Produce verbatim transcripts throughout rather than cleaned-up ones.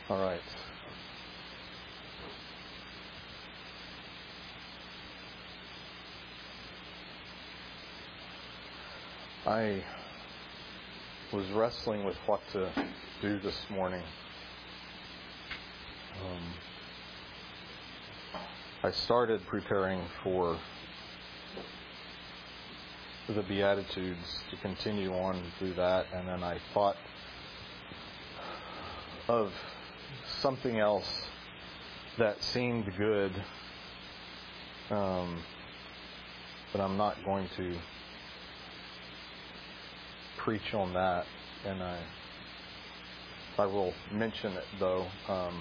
All right. I was wrestling with what to do this morning. Um, I started preparing for the Beatitudes to continue on through that, and then I thought of something else that seemed good, um, but I'm not going to preach on that, and I I will mention it though. Um,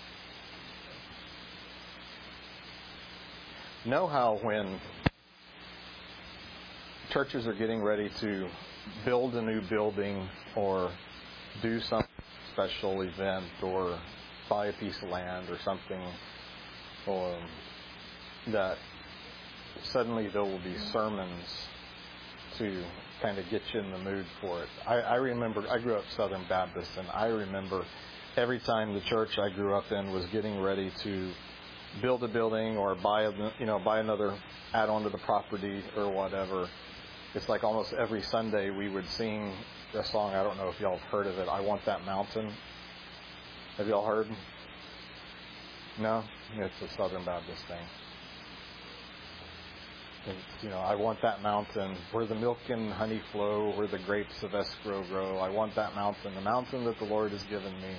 know how when churches are getting ready to build a new building or do some special event or buy a piece of land or something, or that suddenly there will be sermons to kind of get you in the mood for it. I, I remember, I grew up Southern Baptist, and I remember every time the church I grew up in was getting ready to build a building or buy a, you know, buy another add-on to the property or whatever. It's like almost every Sunday we would sing a song. I don't know if y'all have heard of it. I Want That Mountain. Have y'all heard? No? It's a Southern Baptist thing. It's, you know, I want that mountain where the milk and honey flow, where the grapes of escrow grow. I want that mountain, the mountain that the Lord has given me.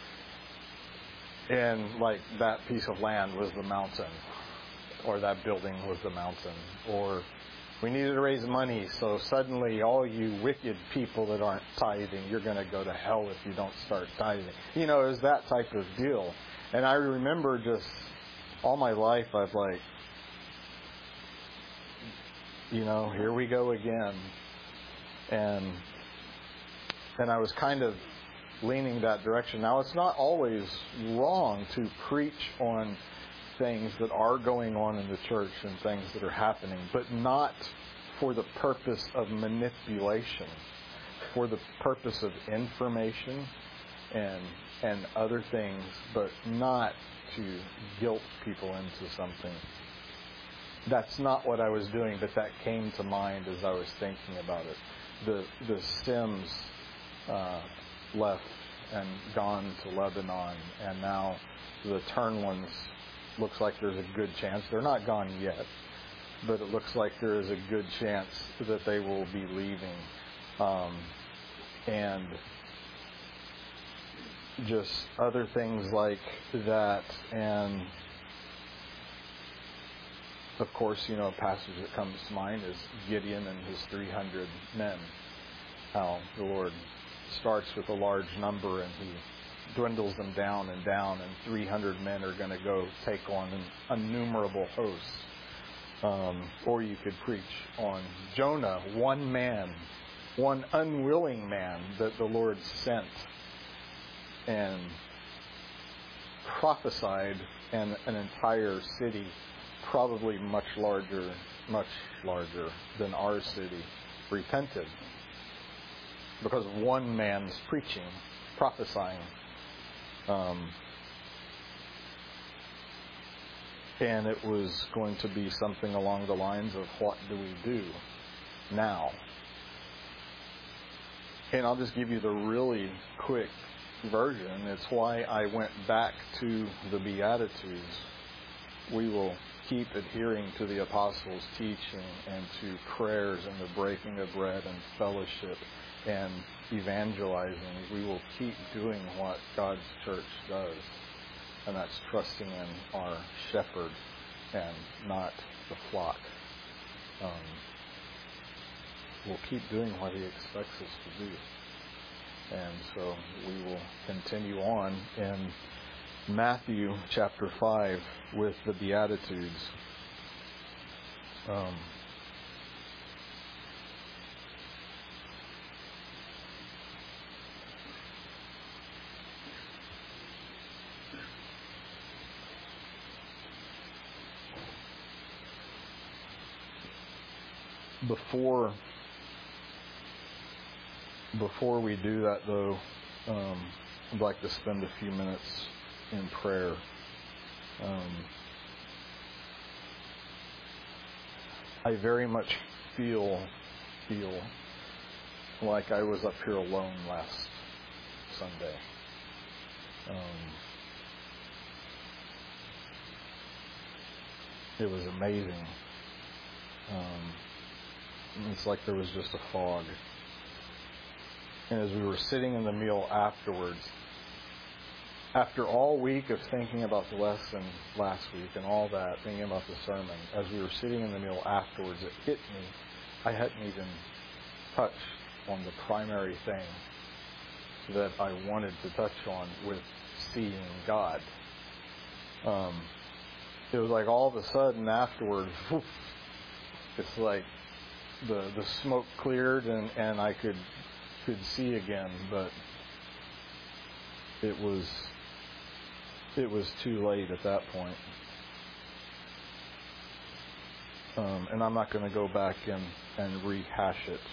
And like that piece of land was the mountain, or that building was the mountain, or we needed to raise money, so suddenly all you wicked people that aren't tithing, you're going to go to hell if you don't start tithing. You know, it was that type of deal. And I remember just all my life, I've like, you know, here we go again. And and I was kind of leaning that direction. Now, it's not always wrong to preach on things that are going on in the church and things that are happening, but not for the purpose of manipulation, for the purpose of information and and other things, but not to guilt people into something. That's not what I was doing, but that came to mind as I was thinking about it. The the Sims uh, left and gone to Lebanon, and now the Turn ones, looks like there's a good chance. They're not gone yet, but it looks like there is a good chance that they will be leaving. Um, and just other things like that. And of course, you know, a passage that comes to mind is Gideon and his three hundred men. How the Lord starts with a large number and he dwindles them down and down, and three hundred men are going to go take on an innumerable host. Um, or you could preach on Jonah, one man, one unwilling man that the Lord sent and prophesied, and an entire city, probably much larger, much larger than our city, repented because of one man's preaching, prophesying. Um, and it was going to be something along the lines of, what do we do now? And I'll just give you the really quick version. It's why I went back to the Beatitudes. We will keep adhering to the apostles' teaching and to prayers and the breaking of bread and fellowship and evangelizing. We will keep doing what God's church does, and that's trusting in our shepherd and not the flock. Um, we'll keep doing what he expects us to do. And so we will continue on in Matthew chapter five with the Beatitudes. Um, Before before we do that, though, um, I'd like to spend a few minutes in prayer. Um, I very much feel feel like I was up here alone last Sunday. Um, it was amazing. Um, it's like there was just a fog. And as we were sitting in the meal afterwards, after all week of thinking about the lesson last week and all that, thinking about the sermon, as we were sitting in the meal afterwards, it hit me. I hadn't even touched on the primary thing that I wanted to touch on with seeing God. Um, it was like all of a sudden afterwards, whoosh, it's like the the smoke cleared and, and I could could see again, but it was it was too late at that point. Um, and I'm not going to go back and, and rehash it.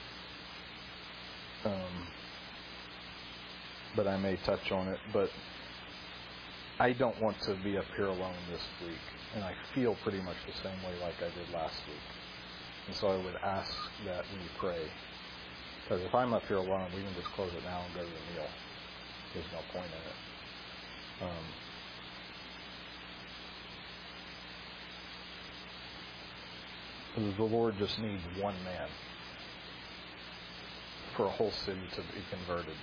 Um, but I may touch on it. But I don't want to be up here alone this week. And I feel pretty much the same way like I did last week. And so I would ask that we pray. Because if I'm up here alone, we can just close it now and go to the meal. There's no point in it. Um, the Lord just needs one man for a whole city to be converted.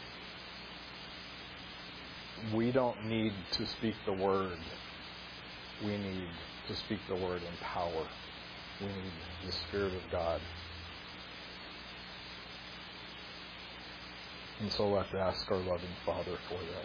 We don't need to speak the word. We need to speak the word in power. We need the Spirit of God. And so we'll have to ask our loving Father for that.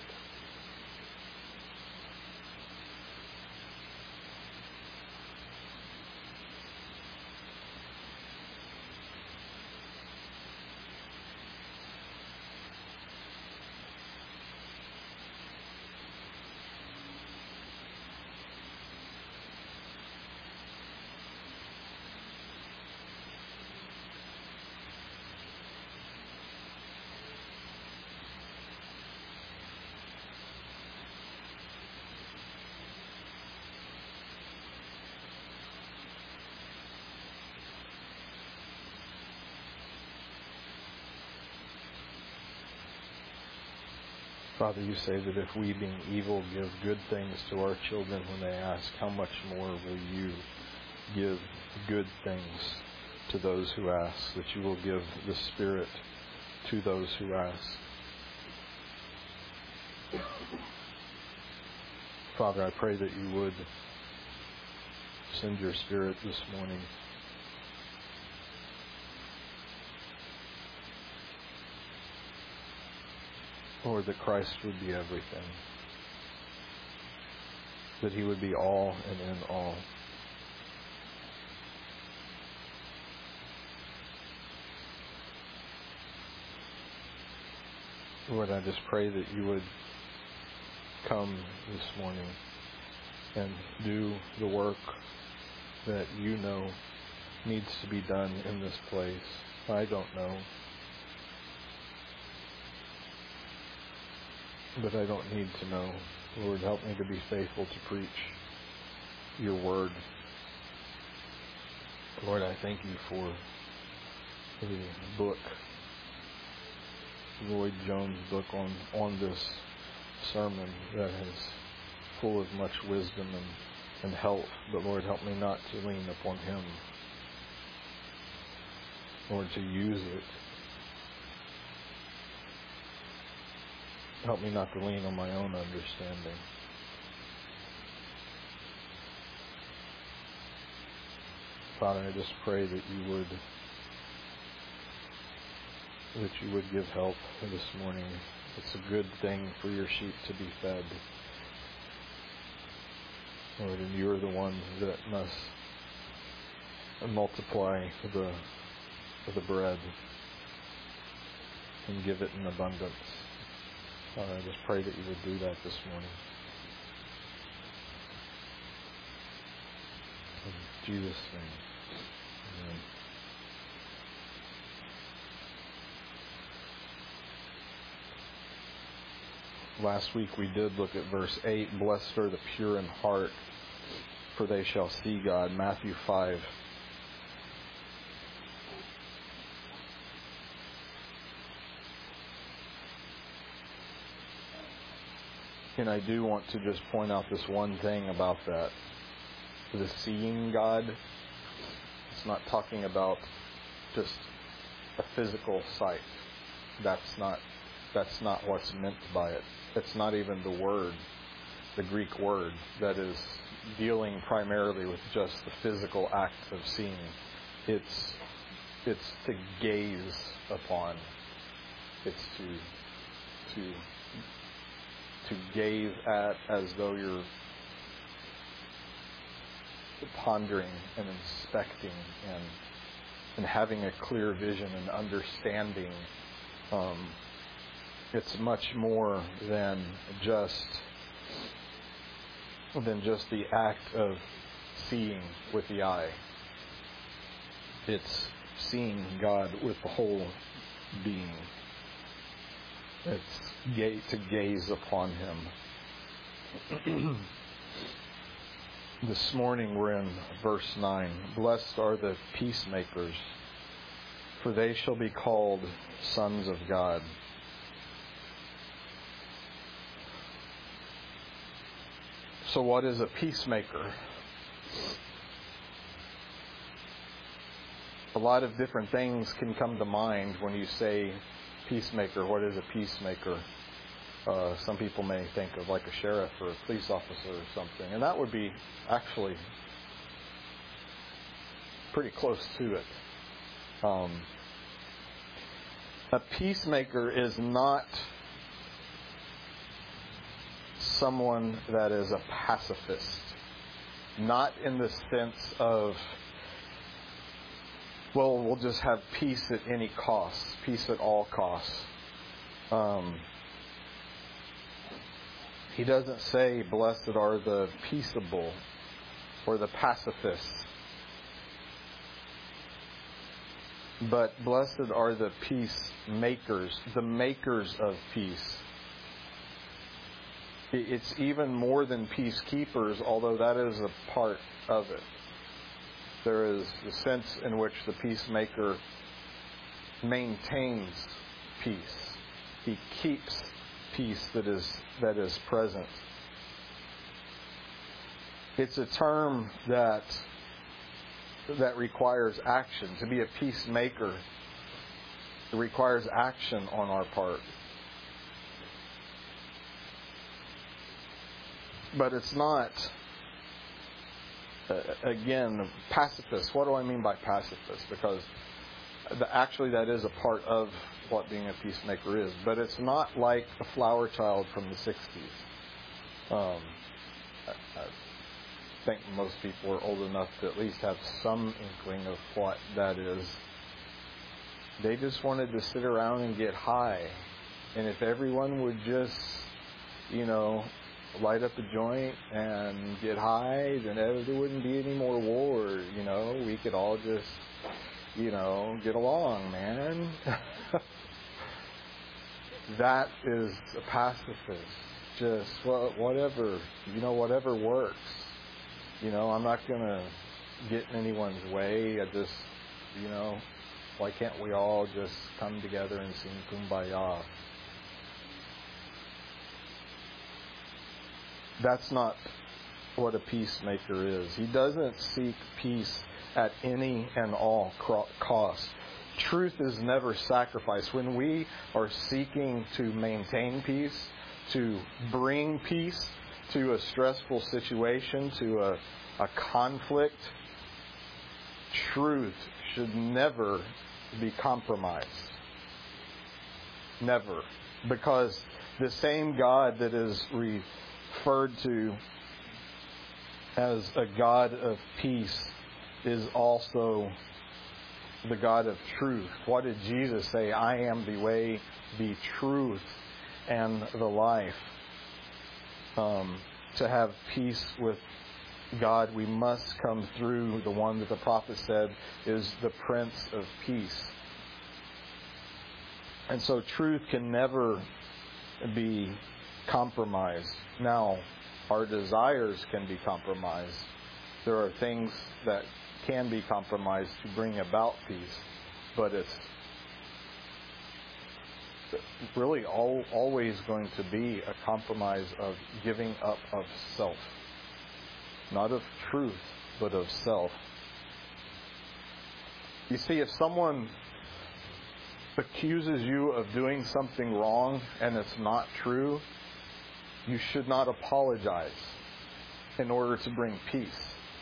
Father, you say that if we, being evil, give good things to our children when they ask, how much more will you give good things to those who ask, that you will give the Spirit to those who ask. Father, I pray that you would send your Spirit this morning. Lord, that Christ would be everything. That he would be all and in all. Lord, I just pray that you would come this morning and do the work that you know needs to be done in this place. I don't know. But I don't need to know. Lord, help me to be faithful to preach your word. Lord, I thank you for the book, Lloyd Jones' book on, on this sermon that is full of much wisdom and, and help. But Lord, help me not to lean upon him. Lord, to use it. Help me not to lean on my own understanding. Father, I just pray that you would that you would give help this morning. It's a good thing for your sheep to be fed. Lord, and you are the one that must multiply the the bread and give it in abundance. Father, I just pray that you would do that this morning. In Jesus' name. Amen. last week we did look at verse eight. Blessed are the pure in heart, for they shall see God. Matthew five. And I do want to just point out this one thing about that. The seeing God, it's not talking about just a physical sight. That's not that's not what's meant by it. It's not even the word, the Greek word, that is dealing primarily with just the physical act of seeing. It's it's to gaze upon. It's to to to gaze at as though you're pondering and inspecting and and having a clear vision and understanding. Um, it's much more than just than just the act of seeing with the eye. It's seeing God with the whole being. It's ga- to gaze upon Him. This morning we're in verse nine. Blessed are the peacemakers, for they shall be called sons of God. So what is a peacemaker? A lot of different things can come to mind when you say peacemaker. What is a peacemaker? Uh, some people may think of like a sheriff or a police officer or something, and that would be actually pretty close to it. Um, a peacemaker is not someone that is a pacifist, not in the sense of, well, we'll just have peace at any cost, peace at all costs. Um, he doesn't say, blessed are the peaceable or the pacifists, but blessed are the peacemakers, the makers of peace. It's even more than peacekeepers, although that is a part of it. There is the sense in which the peacemaker maintains peace. He keeps peace that is that is present. It's a term that that requires action. To be a peacemaker, it requires action on our part. But it's not, uh, again, pacifist. What do I mean by pacifist? Because the, actually that is a part of what being a peacemaker is. But it's not like a flower child from the sixties. Um, I, I think most people are old enough to at least have some inkling of what that is. They just wanted to sit around and get high. And if everyone would just, you know, light up a joint and get high, then there wouldn't be any more war, you know. We could all just, you know, get along, man. That is a pacifist. Just, well, whatever, you know, whatever works. You know, I'm not going to get in anyone's way. I just, you know, why can't we all just come together and sing Kumbaya? That's not what a peacemaker is. He doesn't seek peace at any and all costs. Truth is never sacrificed. When we are seeking to maintain peace, to bring peace to a stressful situation, to a, a conflict, truth should never be compromised. Never. Because the same God that is referred to as a God of peace is also the God of truth. What did Jesus say? I am the way, the truth, and the life. Um, to have peace with God, we must come through the one that the prophet said is the Prince of Peace. And so truth can never be compromise. Now, our desires can be compromised. There are things that can be compromised to bring about peace, but it's really all, always going to be a compromise of giving up of self. Not of truth, but of self. You see, if someone accuses you of doing something wrong and it's not true, you should not apologize in order to bring peace.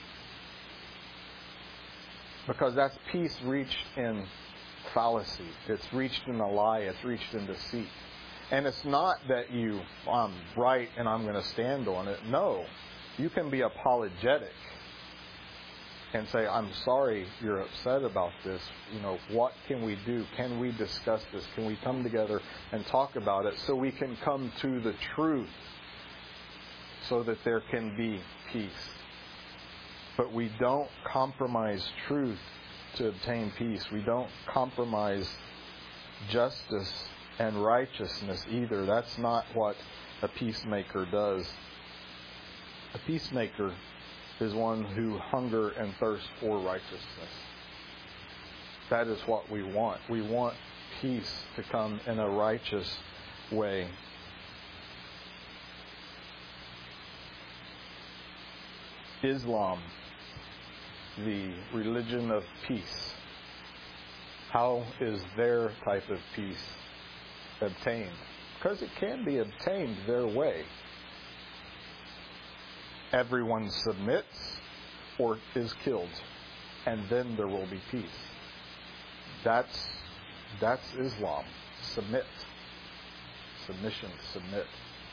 Because that's peace reached in fallacy. It's reached in a lie. It's reached in deceit. And it's not that you, I'm right and I'm going to stand on it. No. You can be apologetic and say, I'm sorry you're upset about this. You know, what can we do? Can we discuss this? Can we come together and talk about it so we can come to the truth so that there can be peace? But we don't compromise truth to obtain peace. We don't compromise justice and righteousness either. That's not what a peacemaker does. A peacemaker is one who hunger and thirst for righteousness. That is what we want. We want peace to come in a righteous way. Islam, the religion of peace. How is their type of peace obtained? Because it can be obtained their way. Everyone submits or is killed, and then there will be peace. That's that's Islam. Submit. Submission, submit.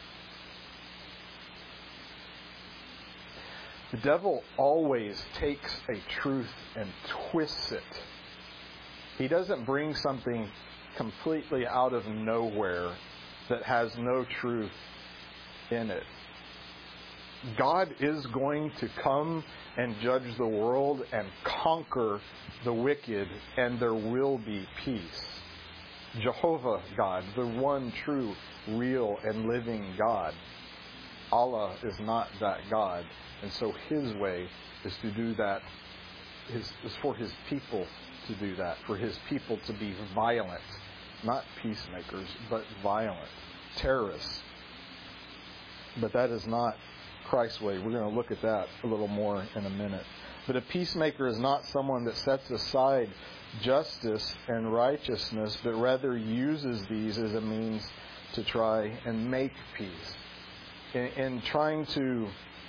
The devil always takes a truth and twists it. He doesn't bring something completely out of nowhere that has no truth in it. God is going to come and judge the world and conquer the wicked, and there will be peace. Jehovah God, the one true, real, and living God. Allah is not that God. And so His way is to do that, is, is for His people to do that, for His people to be violent. Not peacemakers, but violent. Terrorists. But that is not Christ's way. We're going to look at that a little more in a minute. But a peacemaker is not someone that sets aside justice and righteousness, but rather uses these as a means to try and make peace. In, in trying to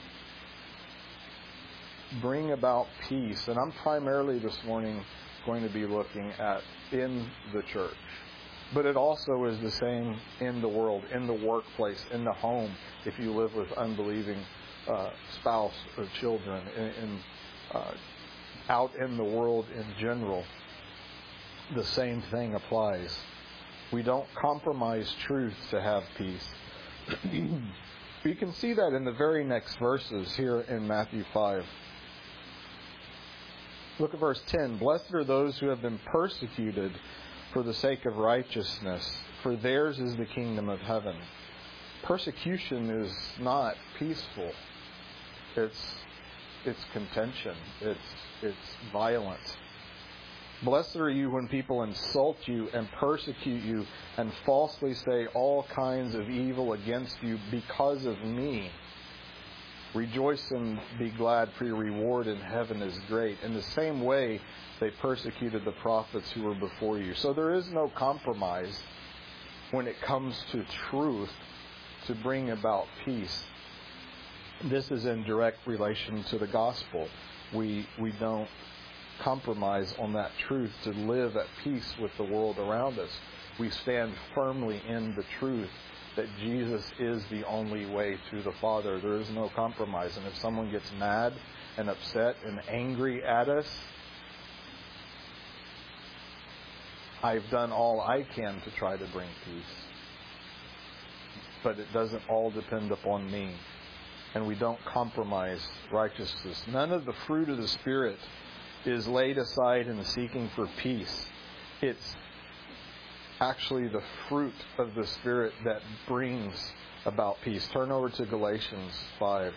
bring about peace, and I'm primarily this morning going to be looking at in the church. But it also is the same in the world, in the workplace, in the home, if you live with unbelieving uh, spouse or children, in, in, uh, out in the world in general. The same thing applies. We don't compromise truth to have peace. You can see that in the very next verses here in Matthew five. Look at verse ten. Blessed are those who have been persecuted for the sake of righteousness, for theirs is the kingdom of heaven. Persecution is not peaceful. It's it's contention. It's it's violent. Blessed are you when people insult you and persecute you and falsely say all kinds of evil against you because of me. Rejoice and be glad, for your reward in heaven is great. In the same way, they persecuted the prophets who were before you. So there is no compromise when it comes to truth to bring about peace. This is in direct relation to the gospel. We we don't compromise on that truth to live at peace with the world around us. We stand firmly in the truth that Jesus is the only way to the Father. There is no compromise. And if someone gets mad and upset and angry at us, I've done all I can to try to bring peace. But it doesn't all depend upon me. And we don't compromise righteousness. None of the fruit of the Spirit is laid aside in the seeking for peace. It's actually the fruit of the Spirit that brings about peace. Turn over to Galatians five.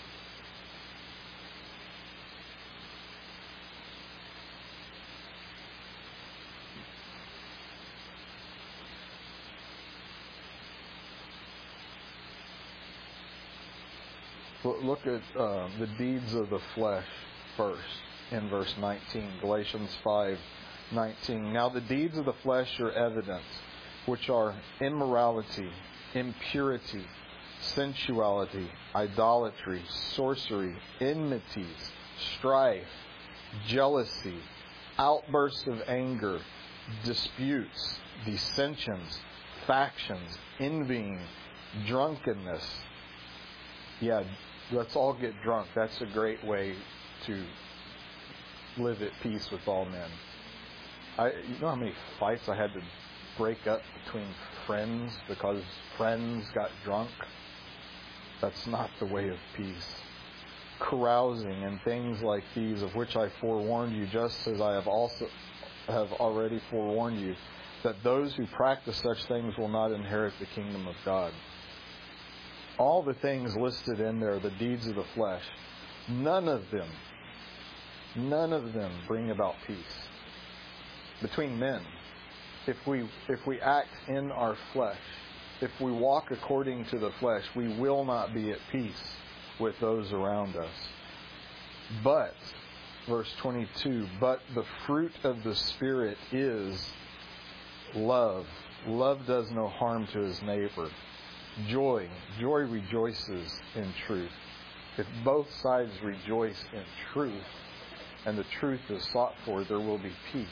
Look at uh, the deeds of the flesh first in verse nineteen. Galatians five nineteen. Now the deeds of the flesh are evident, which are immorality, impurity, sensuality, idolatry, sorcery, enmities, strife, jealousy, outbursts of anger, disputes, dissensions, factions, envying, drunkenness. Yeah, let's all get drunk. That's a great way to live at peace with all men. I, you know how many fights I had to break up between friends because friends got drunk? That's not the way of peace. Carousing and things like these, of which I forewarned you, just as I have also have already forewarned you, that those who practice such things will not inherit the kingdom of God. All the things listed in there, the deeds of the flesh, none of them, none of them bring about peace between men. If we if we act in our flesh, if we walk according to the flesh, we will not be at peace with those around us. But, verse twenty-two, but the fruit of the Spirit is love. Love does no harm to his neighbor. Joy. Joy rejoices in truth. If both sides rejoice in truth, and the truth is sought for, there will be peace.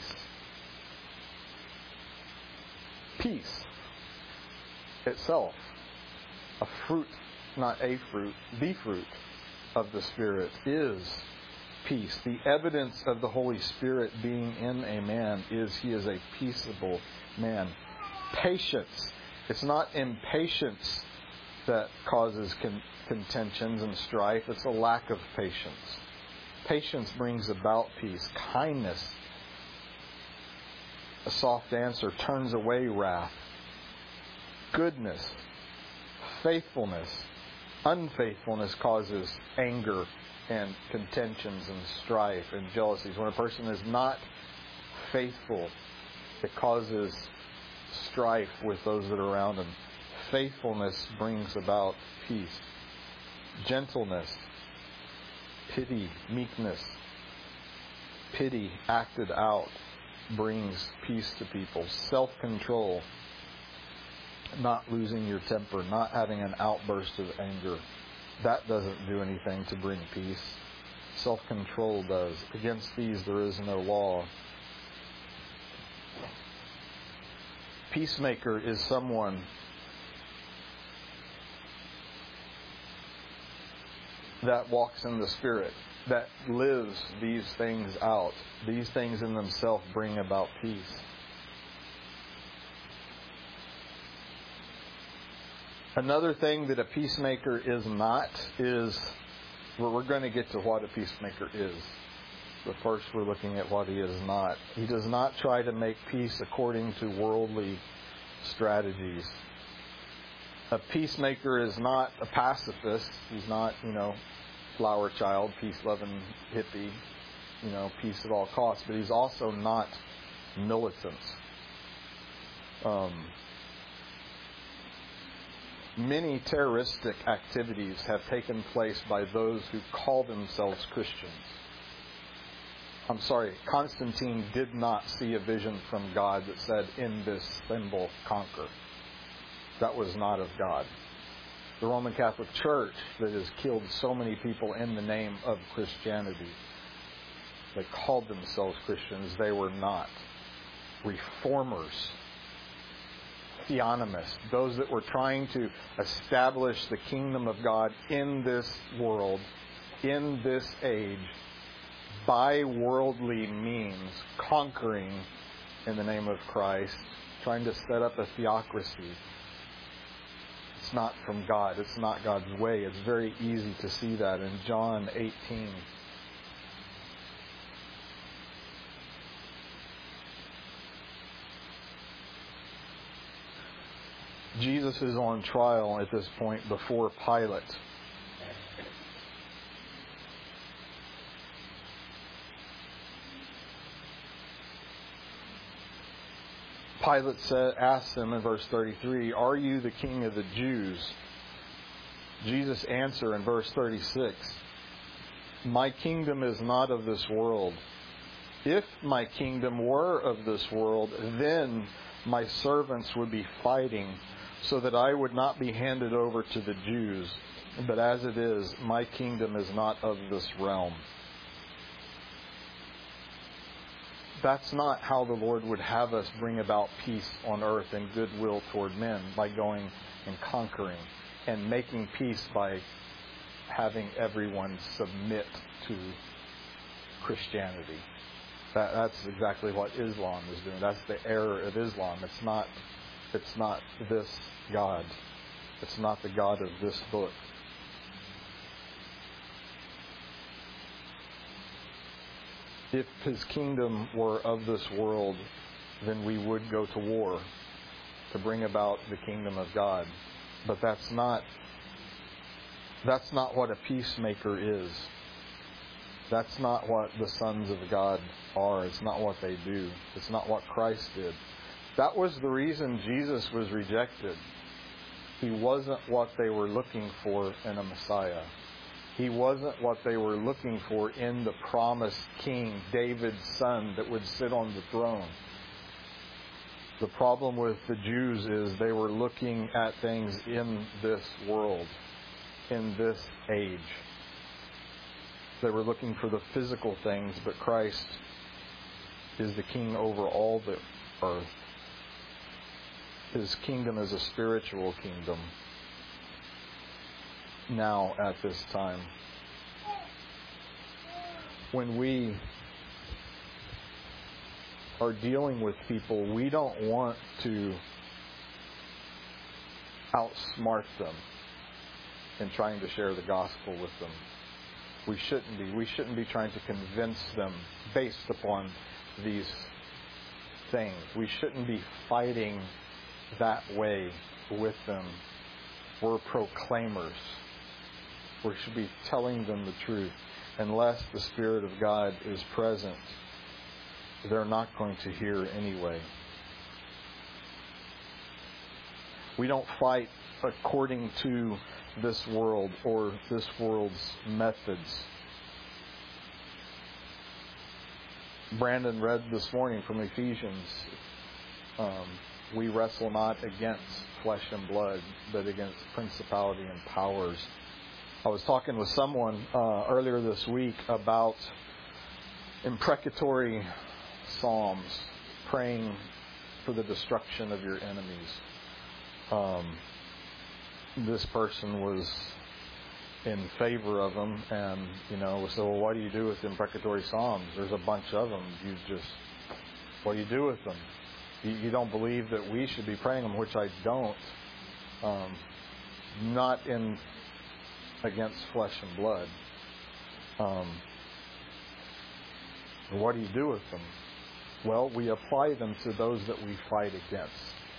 Peace itself, a fruit, not a fruit, the fruit of the Spirit is peace. The evidence of the Holy Spirit being in a man is he is a peaceable man. Patience. It's not impatience that causes con- contentions and strife. It's a lack of patience. Patience brings about peace. Kindness, a soft answer, turns away wrath. Goodness, faithfulness, unfaithfulness causes anger and contentions and strife and jealousies. When a person is not faithful, it causes strife with those that are around him. Faithfulness brings about peace. Gentleness, pity, meekness. Pity acted out brings peace to people. Self-control, not losing your temper, not having an outburst of anger. That doesn't do anything to bring peace. Self-control does. Against these there is no law. Peacemaker is someone that walks in the Spirit, that lives these things out. These things in themselves bring about peace. Another thing that a peacemaker is not is, well, we're going to get to what a peacemaker is. But first we're looking at what he is not. He does not try to make peace according to worldly strategies. A peacemaker is not a pacifist. He's not, you know, flower child, peace-loving hippie, you know, peace at all costs. But he's also not militant. Um, many terroristic activities have taken place by those who call themselves Christians. I'm sorry, Constantine did not see a vision from God that said, in this symbol, conquer. That was not of God. The Roman Catholic Church that has killed so many people in the name of Christianity, they called themselves Christians. They were not. Reformers, theonomists, those that were trying to establish the kingdom of God in this world, in this age, by worldly means, conquering in the name of Christ, trying to set up a theocracy. It's not from God. It's not God's way. It's very easy to see that in John eighteen. Jesus is on trial at this point before Pilate. Pilate said, asks him in verse thirty-three, "Are you the king of the Jews?" Jesus answered in verse thirty-six, "My kingdom is not of this world. If my kingdom were of this world, then my servants would be fighting so that I would not be handed over to the Jews. But as it is, my kingdom is not of this realm." That's not how the Lord would have us bring about peace on earth and goodwill toward men, by going and conquering and making peace by having everyone submit to Christianity. That, that's exactly what Islam is doing. That's the error of Islam. It's not, it's not this God. It's not the God of this book. If His kingdom were of this world, then we would go to war to bring about the kingdom of God. But that's not, that's not what a peacemaker is. That's not what the sons of God are. It's not what they do. It's not what Christ did. That was the reason Jesus was rejected. He wasn't what they were looking for in a Messiah. He wasn't what they were looking for in the promised king, David's son, that would sit on the throne. The problem with the Jews is they were looking at things in this world, in this age. They were looking for the physical things, but Christ is the king over all the earth. His kingdom is a spiritual kingdom. Now, at this time, when we are dealing with people, we don't want to outsmart them in trying to share the gospel with them. We shouldn't be. We shouldn't be trying to convince them based upon these things. We shouldn't be fighting that way with them. We're proclaimers. We should be telling them the truth. Unless the Spirit of God is present, they're not going to hear anyway. We don't fight according to this world or this world's methods. Brandon read this morning from Ephesians, um, we wrestle not against flesh and blood, but against principality and powers. I was talking with someone uh, earlier this week about imprecatory psalms, praying for the destruction of your enemies. Um, this person was in favor of them, and you know, so well, what do you do with imprecatory psalms? There's a bunch of them. You just, what do you do with them? You, you don't believe that we should be praying them, which I don't. Um, not in against flesh and blood. Um, what do you do with them? Well, we apply them to those that we fight against.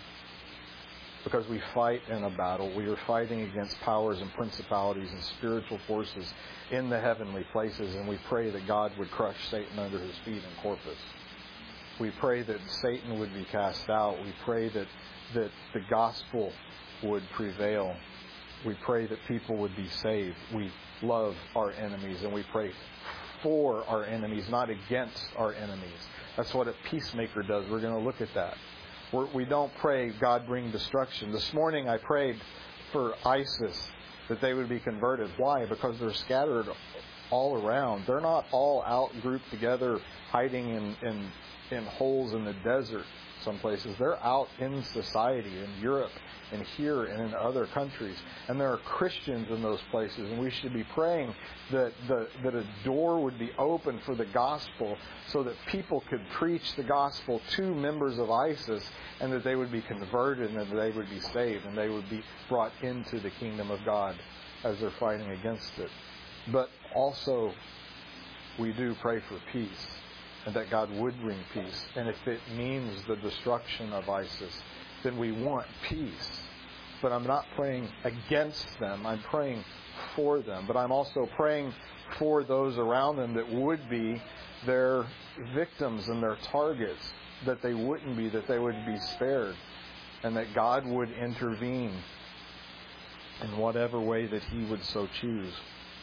Because we fight in a battle. We are fighting against powers and principalities and spiritual forces in the heavenly places, and we pray that God would crush Satan under his feet in Corpus. We pray that Satan would be cast out. We pray that, that the gospel would prevail. We pray that people would be saved. We love our enemies, and we pray for our enemies, not against our enemies. That's what a peacemaker does. We're going to look at that. We're, we don't pray, God bring destruction. This morning I prayed for ISIS, that they would be converted. Why? Because they're scattered all around. They're not all out grouped together, hiding in, in, in holes in the desert some places. They're out in society, in Europe, and here and in other countries. And there are Christians in those places, and we should be praying that the, that a door would be open for the gospel so that people could preach the gospel to members of ISIS, and that they would be converted, and that they would be saved, and they would be brought into the kingdom of God as they're fighting against it. But also, we do pray for peace, and that God would bring peace. And if it means the destruction of ISIS, then we want peace. but I'm not praying against them. I'm praying for them. But I'm also praying for those around them that would be their victims and their targets, that they wouldn't be, that they would be spared, and that God would intervene in whatever way that He would so choose.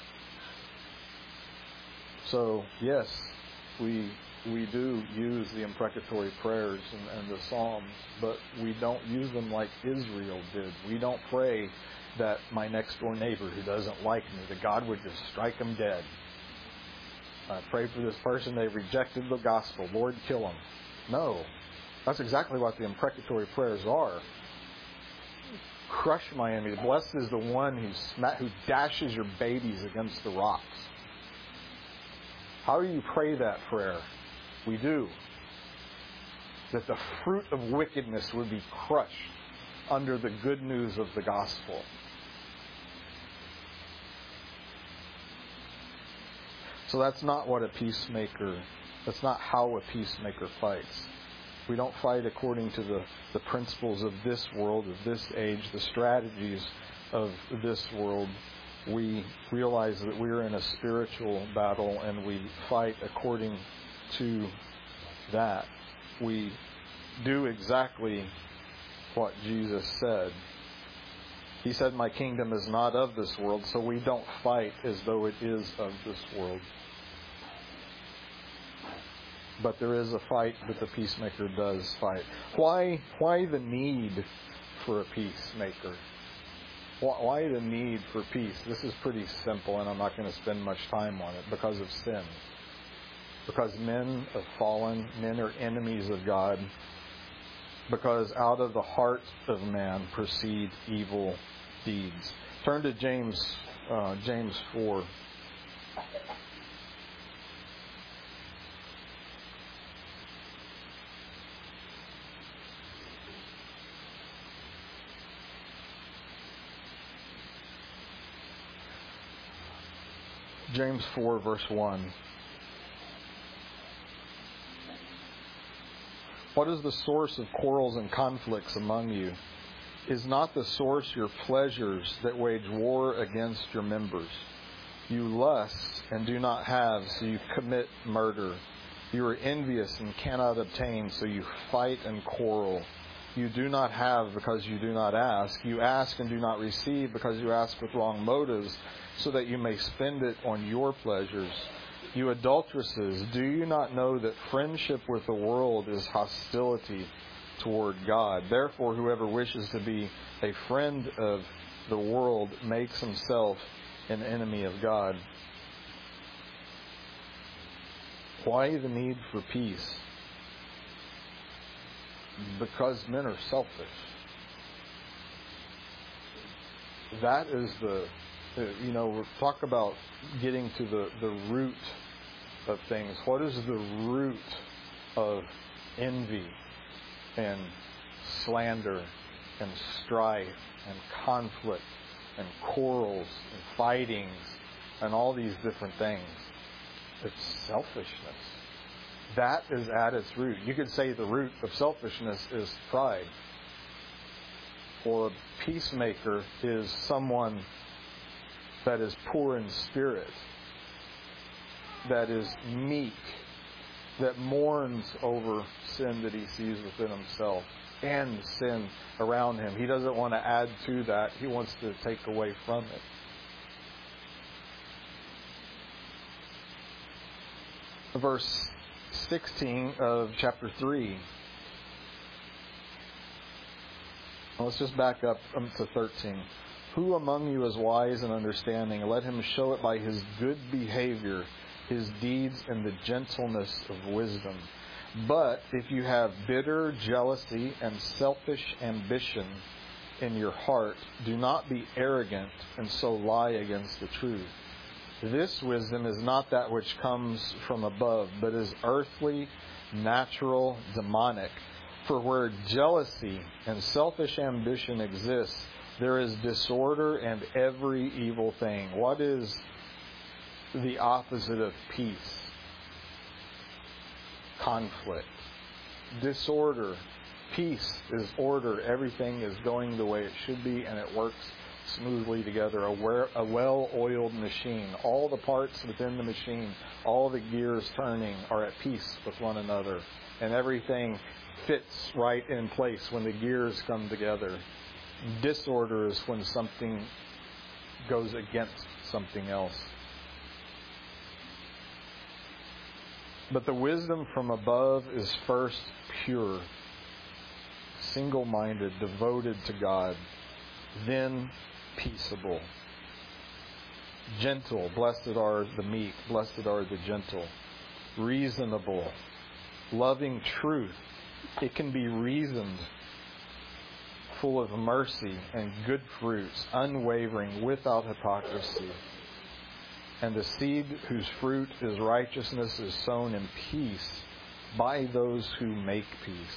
So, yes, we we do use the imprecatory prayers and, and the Psalms, but we don't use them like Israel did. We don't pray that my next door neighbor who doesn't like me, that God would just strike him dead. I pray for this person, they rejected the gospel. Lord, kill them. No. That's exactly what the imprecatory prayers are. Crush my enemy. Blessed is the one who, sma- who dashes your babies against the rocks. How do you pray that prayer? We do. That the fruit of wickedness would be crushed under the good news of the gospel. So that's not what a peacemaker, that's not how a peacemaker fights. We don't fight according to the, the principles of this world, of this age, the strategies of this world. We realize that we're in a spiritual battle and we fight according to that. We do exactly what Jesus said. He said, my kingdom is not of this world, so we don't fight as though it is of this world. But there is a fight that the peacemaker does fight. Why, why the need for a peacemaker? Why the need for peace? This is pretty simple, and I'm not going to spend much time on it. Because of sin. Because men have fallen. Men are enemies of God. Because out of the heart of man proceed evil deeds. Turn to James, uh, James four. James four, verse one. What is the source of quarrels and conflicts among you? Is not the source your pleasures that wage war against your members? You lust and do not have, so you commit murder. You are envious and cannot obtain, so you fight and quarrel. You do not have because you do not ask. You ask and do not receive because you ask with wrong motives, so that you may spend it on your pleasures. You adulteresses, do you not know that friendship with the world is hostility toward God? Therefore, whoever wishes to be a friend of the world makes himself an enemy of God. Why the need for peace? Because men are selfish. That is the, you know, we'll talk about getting to the, the root of things. What is the root of envy and slander and strife and conflict and quarrels and fightings and all these different things? It's selfishness. That is at its root. You could say the root of selfishness is pride. Or a peacemaker is someone that is poor in spirit, that is meek, that mourns over sin that he sees within himself and sin around him. He doesn't want to add to that. He wants to take away from it. Verse sixteen of chapter three. Let's just back up to thirteen. Who among you is wise and understanding? Let him show it by his good behavior, his deeds, and the gentleness of wisdom. But if you have bitter jealousy and selfish ambition in your heart, do not be arrogant and so lie against the truth. This wisdom is not that which comes from above, but is earthly, natural, demonic. For where jealousy and selfish ambition exist, there is disorder and every evil thing. What is the opposite of peace? Conflict. Disorder Peace is order. Everything is going the way it should be, and it works smoothly together. A, a well-oiled machine. All the parts within the machine, all the gears turning, are at peace with one another. And everything fits right in place when the gears come together. Disorder is when something goes against something else. But the wisdom from above is first pure, single-minded, devoted to God, then peaceable, gentle. Blessed are the meek, blessed are the gentle, reasonable, loving truth. It can be reasoned, full of mercy and good fruits, unwavering, without hypocrisy. And the seed whose fruit is righteousness is sown in peace by those who make peace.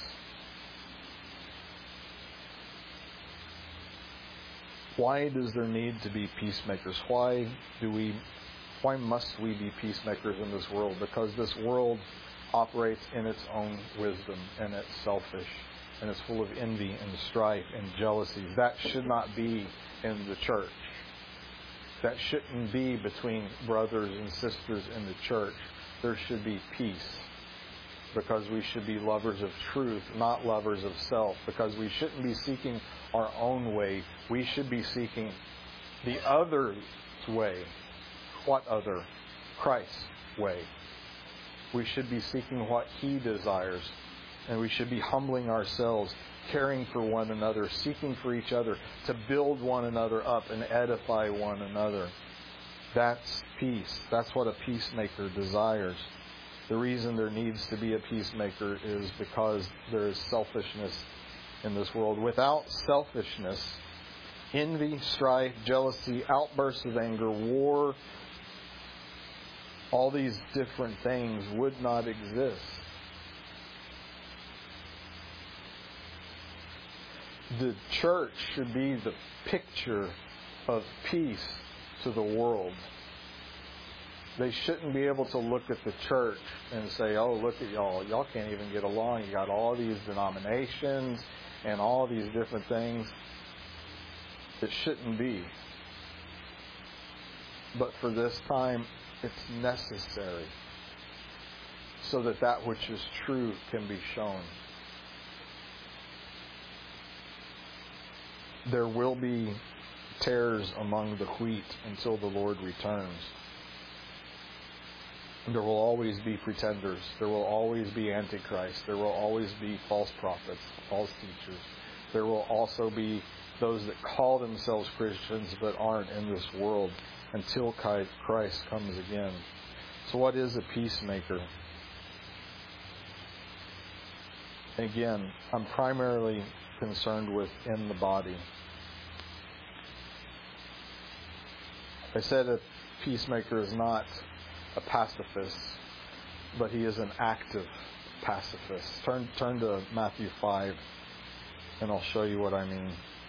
Why does there need to be peacemakers? Why do we, why must we be peacemakers in this world? Because this world operates in its own wisdom, and it's selfish, and it's full of envy and strife and jealousy. That should not be in the church. That shouldn't be between brothers and sisters in the church. There should be peace, because we should be lovers of truth, not lovers of self, because we shouldn't be seeking our own way. We should be seeking the other's way. What other? Christ's way. We should be seeking what He desires, and we should be humbling ourselves, caring for one another, seeking for each other, to build one another up and edify one another. That's peace. That's what a peacemaker desires. The reason there needs to be a peacemaker is because there is selfishness in this world. Without selfishness, envy, strife, jealousy, outbursts of anger, war, all these different things would not exist. The church should be the picture of peace to the world. They shouldn't be able to look at the church and say, oh, look at y'all. Y'all can't even get along. You got all these denominations and all these different things. It shouldn't be. But for this time, it's necessary so that that which is true can be shown. There will be tares among the wheat until the Lord returns. There will always be pretenders. There will always be antichrists. There will always be false prophets, false teachers. There will also be those that call themselves Christians but aren't in this world until Christ comes again. So what is a peacemaker? Again, I'm primarily concerned with in the body. I said a peacemaker is not a pacifist, but he is an active pacifist. Turn turn to Matthew five, and I'll show you what I mean.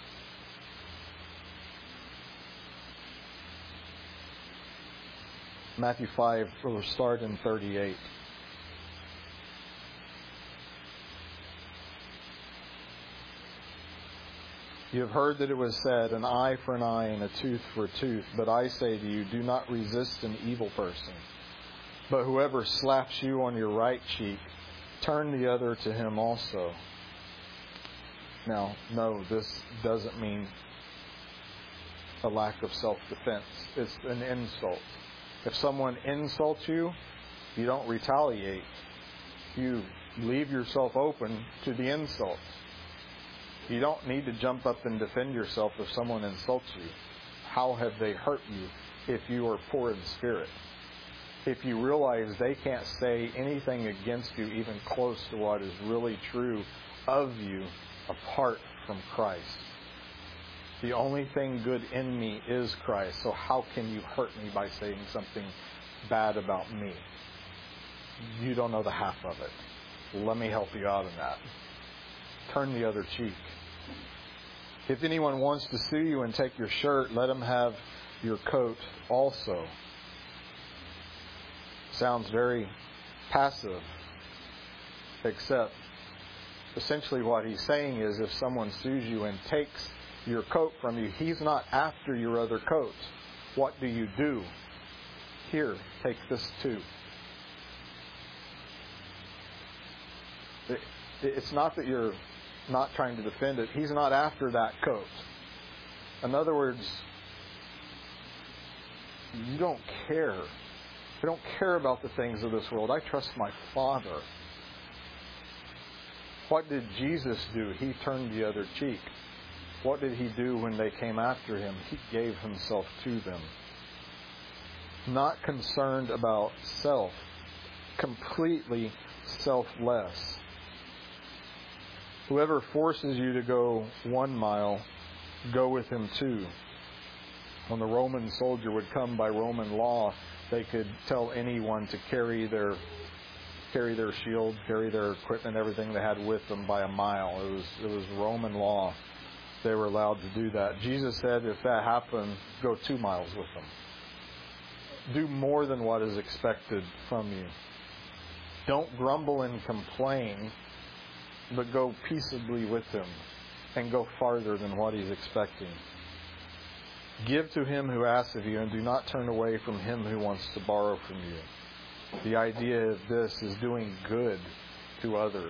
Matthew five, we'll start in thirty-eight. You have heard that it was said, an eye for an eye and a tooth for a tooth. But I say to you, do not resist an evil person. But whoever slaps you on your right cheek, turn the other to him also. Now, no, this doesn't mean a lack of self-defense. It's an insult. If someone insults you, you don't retaliate. You leave yourself open to the insult. You don't need to jump up and defend yourself if someone insults you. How have they hurt you if you are poor in spirit? If you realize they can't say anything against you even close to what is really true of you apart from Christ. The only thing good in me is Christ, so how can you hurt me by saying something bad about me? You don't know the half of it. Let me help you out in that. Turn the other cheek. If anyone wants to sue you and take your shirt, let him have your coat also. Sounds very passive, except essentially what he's saying is if someone sues you and takes your coat from you, he's not after your other coat. What do you do? Here, take this too. It's not that you're not trying to defend it. He's not after that coat. In other words, you don't care. I don't care about the things of this world. I trust my Father. What did Jesus do? He turned the other cheek. What did he do when they came after him? He gave himself to them. Not concerned about self. Completely selfless. Whoever forces you to go one mile, go with him two. When the Roman soldier would come by Roman law, they could tell anyone to carry their carry their shield, carry their equipment, everything they had with them by a mile. It was it was Roman law. They were allowed to do that. Jesus said if that happened, go two miles with them. Do more than what is expected from you. Don't grumble and complain, but go peaceably with him and go farther than what he's expecting. Give to him who asks of you, and do not turn away from him who wants to borrow from you. The idea of this is doing good to others.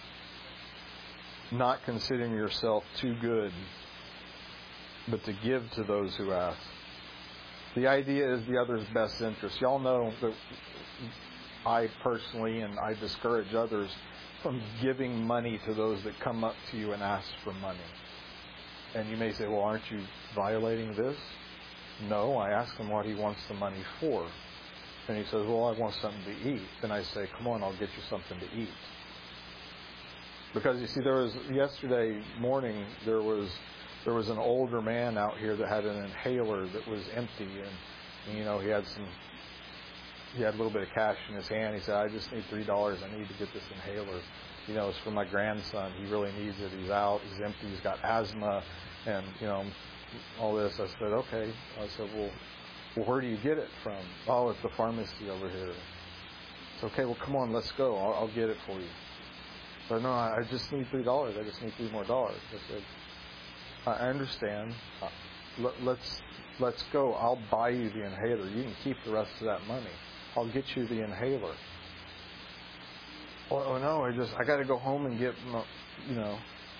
Not considering yourself too good, but to give to those who ask. The idea is the other's best interest. Y'all know that I personally, and I discourage others from giving money to those that come up to you and ask for money. And you may say, well, aren't you violating this? No, I ask him what he wants the money for. And he says, well, I want something to eat. Then I say, come on, I'll get you something to eat. Because you see, there was yesterday morning there was there was an older man out here that had an inhaler that was empty, and you know he had some he had a little bit of cash in his hand. He said, I just need three dollars. I need to get this inhaler. You know, it's for my grandson. He really needs it. He's out. He's empty. He's got asthma, and you know all this. I said, okay. I said, well, well, where do you get it from? Oh, it's the pharmacy over here. It's okay. Well, come on, let's go. I'll, I'll get it for you. But no, I just need three dollars. I just need three more dollars. I said, I understand. Uh, let, let's let's go. I'll buy you the inhaler. You can keep the rest of that money. I'll get you the inhaler. Oh, oh no, I just I got to go home and get, you know.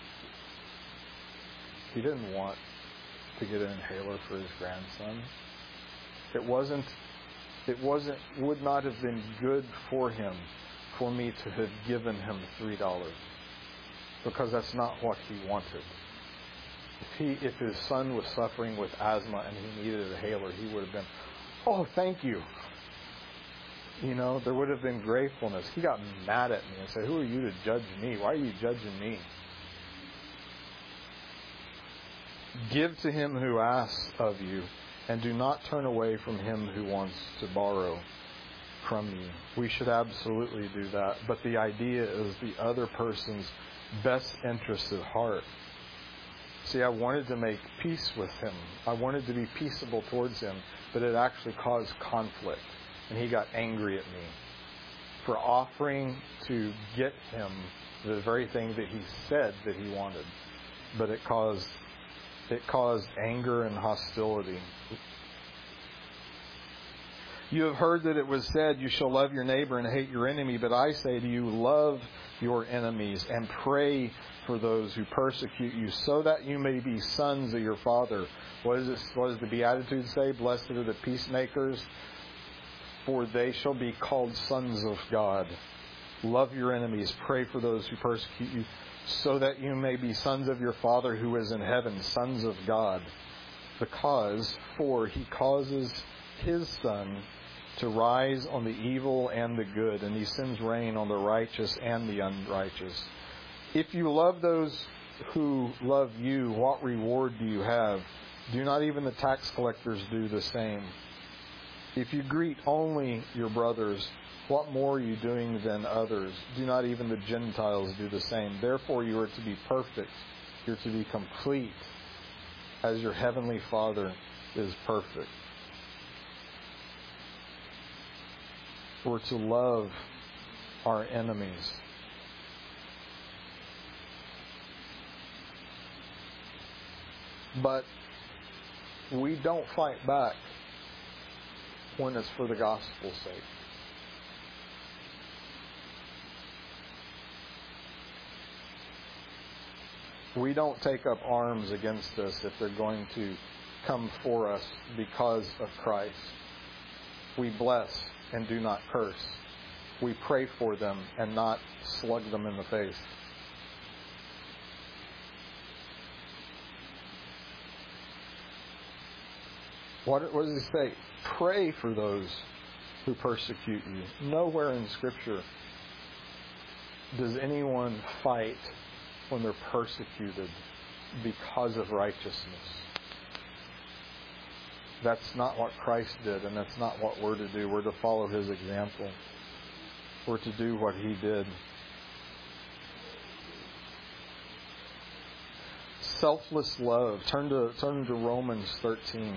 He didn't want to get an inhaler for his grandson. It wasn't. It wasn't. Would not have been good for him for me to have given him three dollars, because that's not what he wanted. If he, if his son was suffering with asthma and he needed an inhaler, he would have been, oh, thank you. You know, there would have been gratefulness. He got mad at me and said, who are you to judge me? Why are you judging me? Give to him who asks of you, and do not turn away from him who wants to borrow from you. We should absolutely do that. But the idea is the other person's best interest at heart. See, I wanted to make peace with him. I wanted to be peaceable towards him, but it actually caused conflict. And he got angry at me for offering to get him the very thing that he said that he wanted. But it caused it caused anger and hostility. You have heard that it was said, you shall love your neighbor and hate your enemy. But I say to you, love your enemies and pray for those who persecute you, so that you may be sons of your Father. What is it? What does the Beatitudes say? Blessed are the peacemakers, for they shall be called sons of God. Love your enemies. Pray for those who persecute you, so that you may be sons of your Father who is in heaven, sons of God. Because, for he causes his sun to rise on the evil and the good, and he sends rain on the righteous and the unrighteous. If you love those who love you, what reward do you have? Do not even the tax collectors do the same? If you greet only your brothers, what more are you doing than others? Do not even the Gentiles do the same? Therefore you are to be perfect. You are to be complete, as your heavenly Father is perfect. We're to love our enemies. But we don't fight back when it's for the gospel's sake. We don't take up arms against us if they're going to come for us because of Christ. We bless and do not curse. We pray for them and not slug them in the face. What, what does he say? Pray for those who persecute you. Nowhere in Scripture does anyone fight when they're persecuted because of righteousness. That's not what Christ did, and that's not what we're to do. We're to follow His example. We're to do what He did. Selfless love. Turn to turn to Romans thirteen.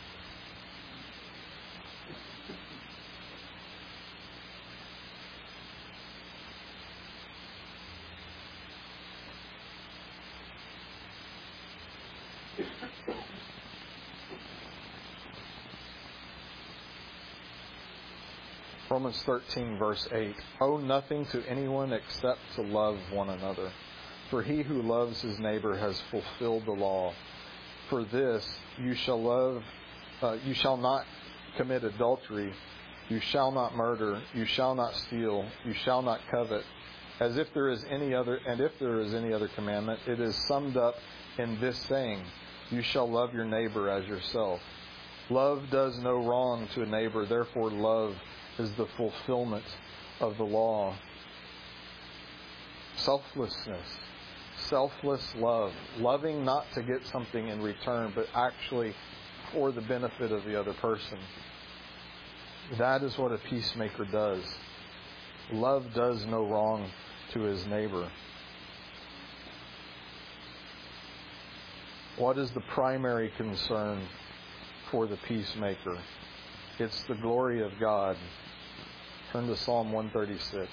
Romans thirteen, verse eight. Owe nothing to anyone except to love one another. For he who loves his neighbor has fulfilled the law. For this, you shall love, uh, you shall not commit adultery, you shall not murder, you shall not steal, you shall not covet. As if there is any other, and if there is any other commandment, it is summed up in this saying: you shall love your neighbor as yourself. Love does no wrong to a neighbor, therefore love is the fulfillment of the law. Selflessness, selfless love, loving not to get something in return, but actually for the benefit of the other person. That is what a peacemaker does. Love does no wrong to his neighbor. What is the primary concern for the peacemaker? It's the glory of God. Turn to Psalm one thirty-six.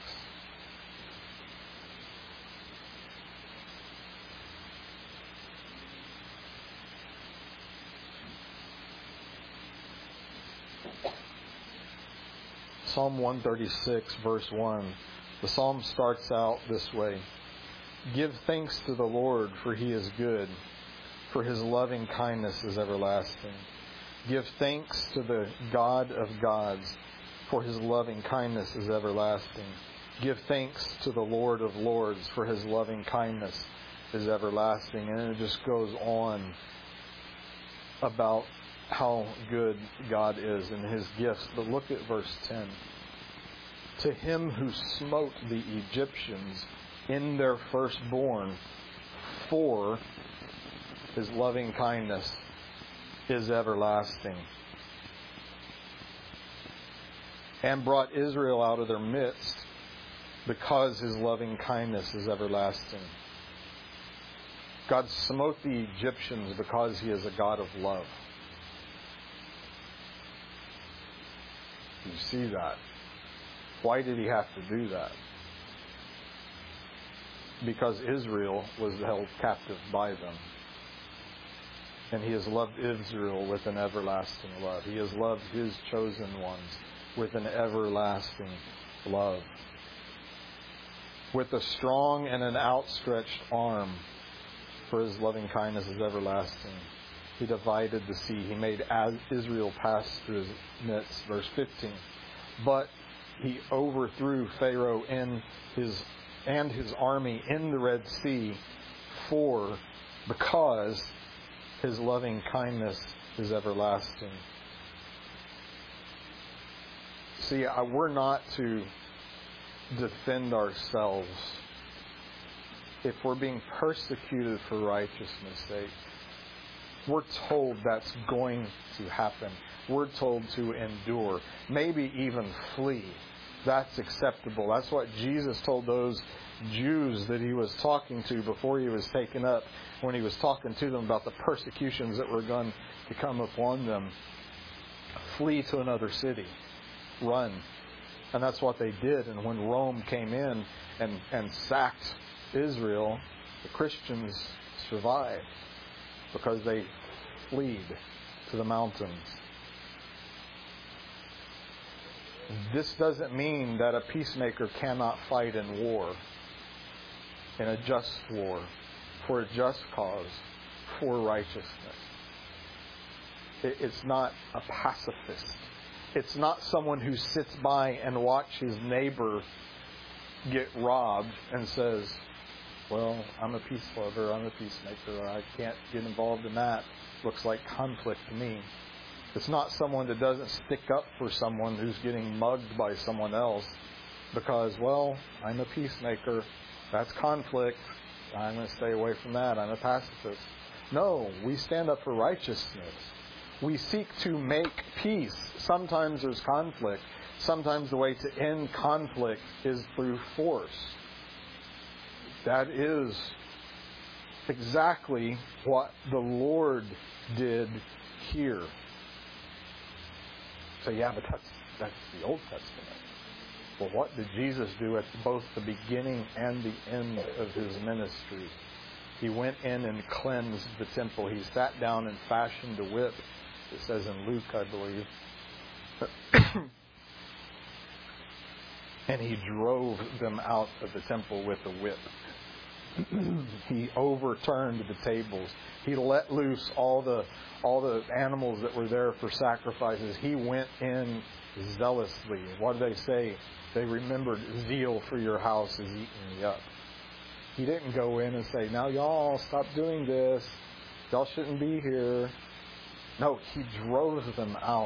Psalm one thirty-six, verse one. The psalm starts out this way: Give thanks to the Lord, for He is good, for His loving kindness is everlasting. Give thanks to the God of gods, for His loving kindness is everlasting. Give thanks to the Lord of lords, for His loving kindness is everlasting. And it just goes on about how good God is and His gifts. But look at verse ten. To Him who smote the Egyptians in their firstborn, for His loving kindness is everlasting, and brought Israel out of their midst, because His loving kindness is everlasting. God smote the Egyptians because He is a God of love. You see that? Why did He have to do that? Because Israel was held captive by them. And He has loved Israel with an everlasting love. He has loved His chosen ones with an everlasting love. With a strong and an outstretched arm, for His loving kindness is everlasting. He divided the sea. He made Israel pass through His midst. Verse fifteen. But He overthrew Pharaoh in his and his army in the Red Sea, for because His loving kindness is everlasting. See, we're not to defend ourselves. If we're being persecuted for righteousness' sake, we're told that's going to happen. We're told to endure, maybe even flee. That's acceptable. That's what Jesus told those Jews that He was talking to before He was taken up, when He was talking to them about the persecutions that were going to come upon them. Flee to another city. Run. And that's what they did. And when Rome came in and, and sacked Israel, the Christians survived because they fleed to the mountains. This doesn't mean that a peacemaker cannot fight in war, in a just war, for a just cause, for righteousness. It's not a pacifist. It's not someone who sits by and watches his neighbor get robbed and says, well, I'm a peace lover, I'm a peacemaker, I can't get involved in that. Looks like conflict to me. It's not someone that doesn't stick up for someone who's getting mugged by someone else because, well, I'm a peacemaker, that's conflict, I'm going to stay away from that, I'm a pacifist. No, we stand up for righteousness. We seek to make peace. Sometimes there's conflict. Sometimes the way to end conflict is through force. That is exactly what the Lord did here. So yeah, but that's, that's the Old Testament. Well, what did Jesus do at both the beginning and the end of His ministry? He went in and cleansed the temple. He sat down and fashioned a whip. It says in Luke, I believe. And He drove them out of the temple with a whip. He overturned the tables. He let loose all the all the animals that were there for sacrifices. He went in zealously. What do they say? They remembered zeal for your house is eating me up. He didn't go in and say, now y'all stop doing this. Y'all shouldn't be here. No, He drove them out.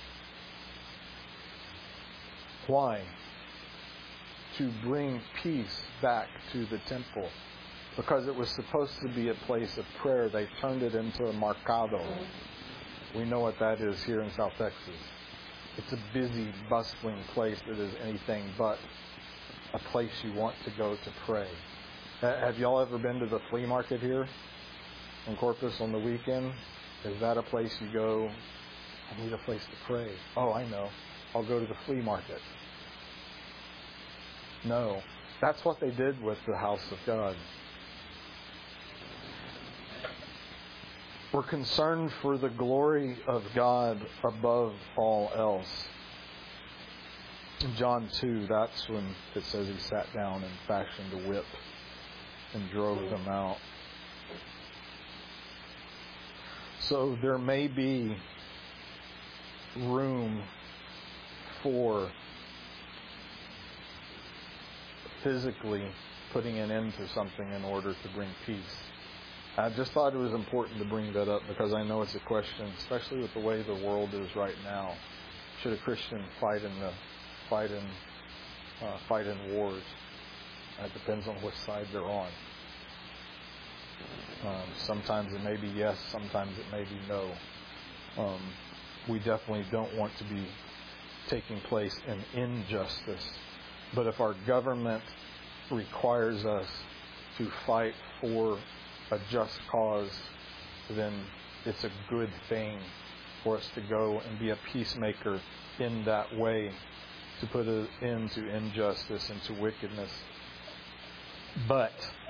Why? To bring peace back to the temple. Because it was supposed to be a place of prayer, they turned it into a mercado. We know what that is here in South Texas. It's a busy, bustling place that is anything but a place you want to go to pray. Have y'all ever been to the flea market here in Corpus on the weekend? Is that a place you go, I need a place to pray? Oh, I know. I'll go to the flea market. No. That's what they did with the house of God. We're concerned for the glory of God above all else. In John two, that's when it says He sat down and fashioned a whip and drove them out. So there may be room for physically putting an end to something in order to bring peace. I just thought it was important to bring that up because I know it's a question, especially with the way the world is right now. Should a Christian fight in the fight in uh, fight in wars? It depends on which side they're on. Um, sometimes it may be yes, sometimes it may be no. Um, we definitely don't want to be taking place in injustice. But if our government requires us to fight for a just cause, then it's a good thing for us to go and be a peacemaker in that way, to put an end to injustice and to wickedness. But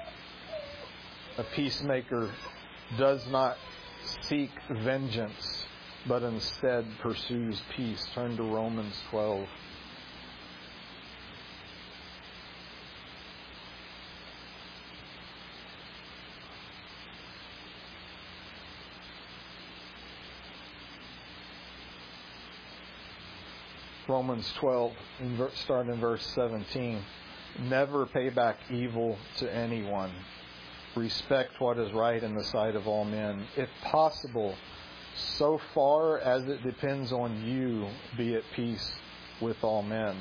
a peacemaker does not seek vengeance, but instead pursues peace. Turn to Romans twelve. Romans twelve, start in verse seventeen. Never pay back evil to anyone. Respect what is right in the sight of all men. If possible, so far as it depends on you, be at peace with all men.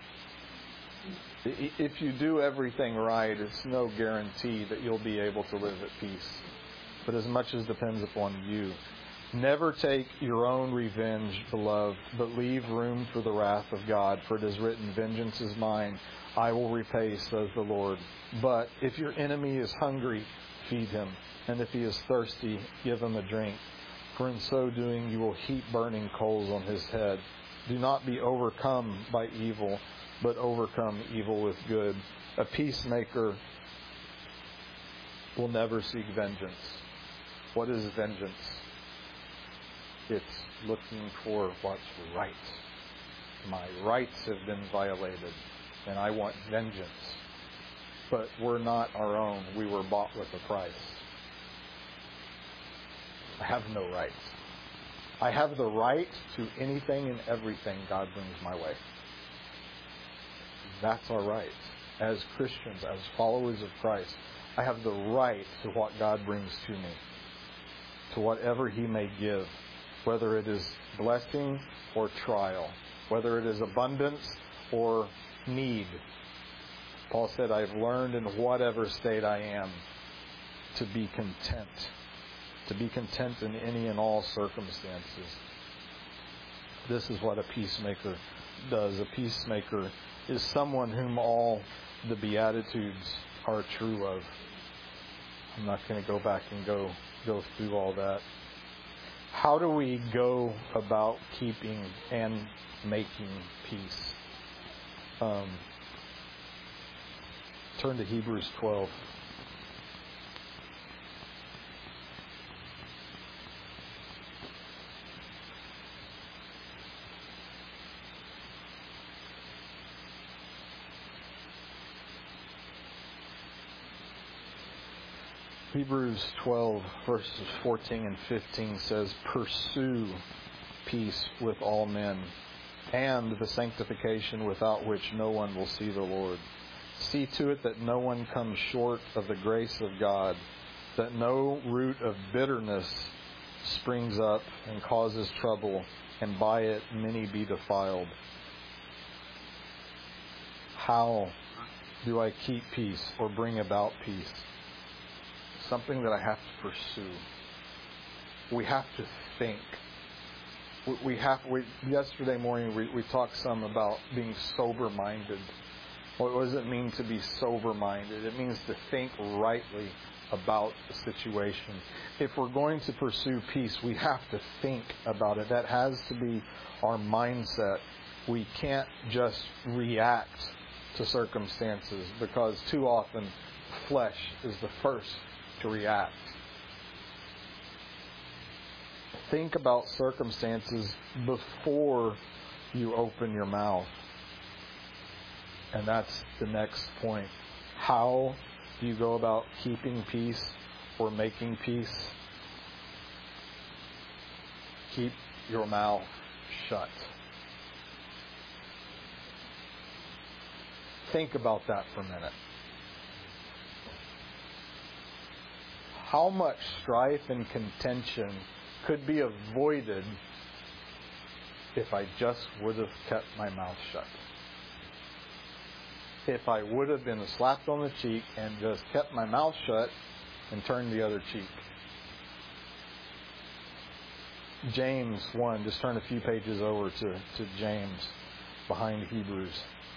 If you do everything right, it's no guarantee that you'll be able to live at peace. But as much as depends upon you. Never take your own revenge, beloved, but leave room for the wrath of God. For it is written, vengeance is mine, I will repay, says the Lord. But if your enemy is hungry, feed him. And if he is thirsty, give him a drink. For in so doing, you will heap burning coals on his head. Do not be overcome by evil, but overcome evil with good. A peacemaker will never seek vengeance. What is vengeance? It's looking for what's right. My rights have been violated, and I want vengeance. But we're not our own. We were bought with a price. I have no rights. I have the right to anything and everything God brings my way. That's our right. As Christians, as followers of Christ, I have the right to what God brings to me, to whatever He may give, whether it is blessing or trial, whether it is abundance or need. Paul said, I've learned in whatever state I am to be content, to be content in any and all circumstances. This is what a peacemaker does. A peacemaker is someone whom all the Beatitudes are true of. I'm not going to go back and go go through all that. How do we go about keeping and making peace? Um, turn to Hebrews twelve. Hebrews twelve, verses fourteen and fifteen says, pursue peace with all men, and the sanctification without which no one will see the Lord. See to it that no one comes short of the grace of God, that no root of bitterness springs up and causes trouble, and by it many be defiled. How do I keep peace or bring about peace? Something that I have to pursue. We have to think. We have. We, yesterday morning we, we talked some about being sober-minded. What does it mean to be sober-minded? It means to think rightly about the situation. If we're going to pursue peace, we have to think about it. That has to be our mindset. We can't just react to circumstances, because too often flesh is the first to react. Think about circumstances before you open your mouth. And that's the next point. How do you go about keeping peace or making peace? Keep your mouth shut. Think about that for a minute. How much strife and contention could be avoided if I just would have kept my mouth shut? If I would have been slapped on the cheek and just kept my mouth shut and turned the other cheek. James one, just turn a few pages over to, to James behind Hebrews.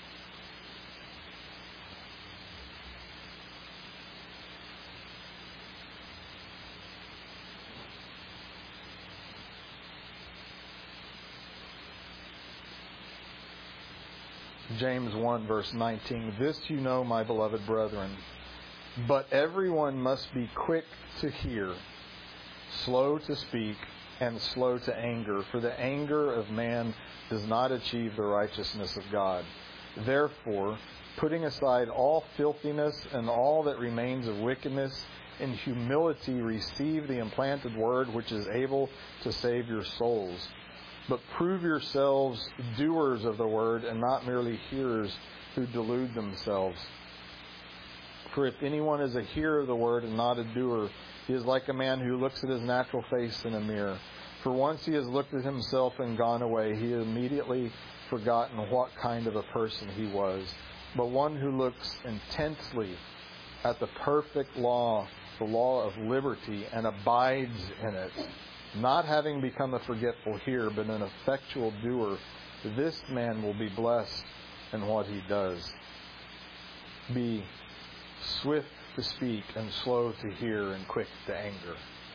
James one, verse nineteen. This you know, my beloved brethren, but everyone must be quick to hear, slow to speak, and slow to anger, for the anger of man does not achieve the righteousness of God. Therefore, putting aside all filthiness and all that remains of wickedness, in humility receive the implanted word which is able to save your souls. But prove yourselves doers of the word and not merely hearers who delude themselves. For if anyone is a hearer of the word and not a doer, he is like a man who looks at his natural face in a mirror. For once he has looked at himself and gone away, he has immediately forgotten what kind of a person he was. But one who looks intensely at the perfect law, the law of liberty, and abides in it, not having become a forgetful hearer, but an effectual doer, this man will be blessed in what he does. Be swift to speak and slow to hear and quick to anger.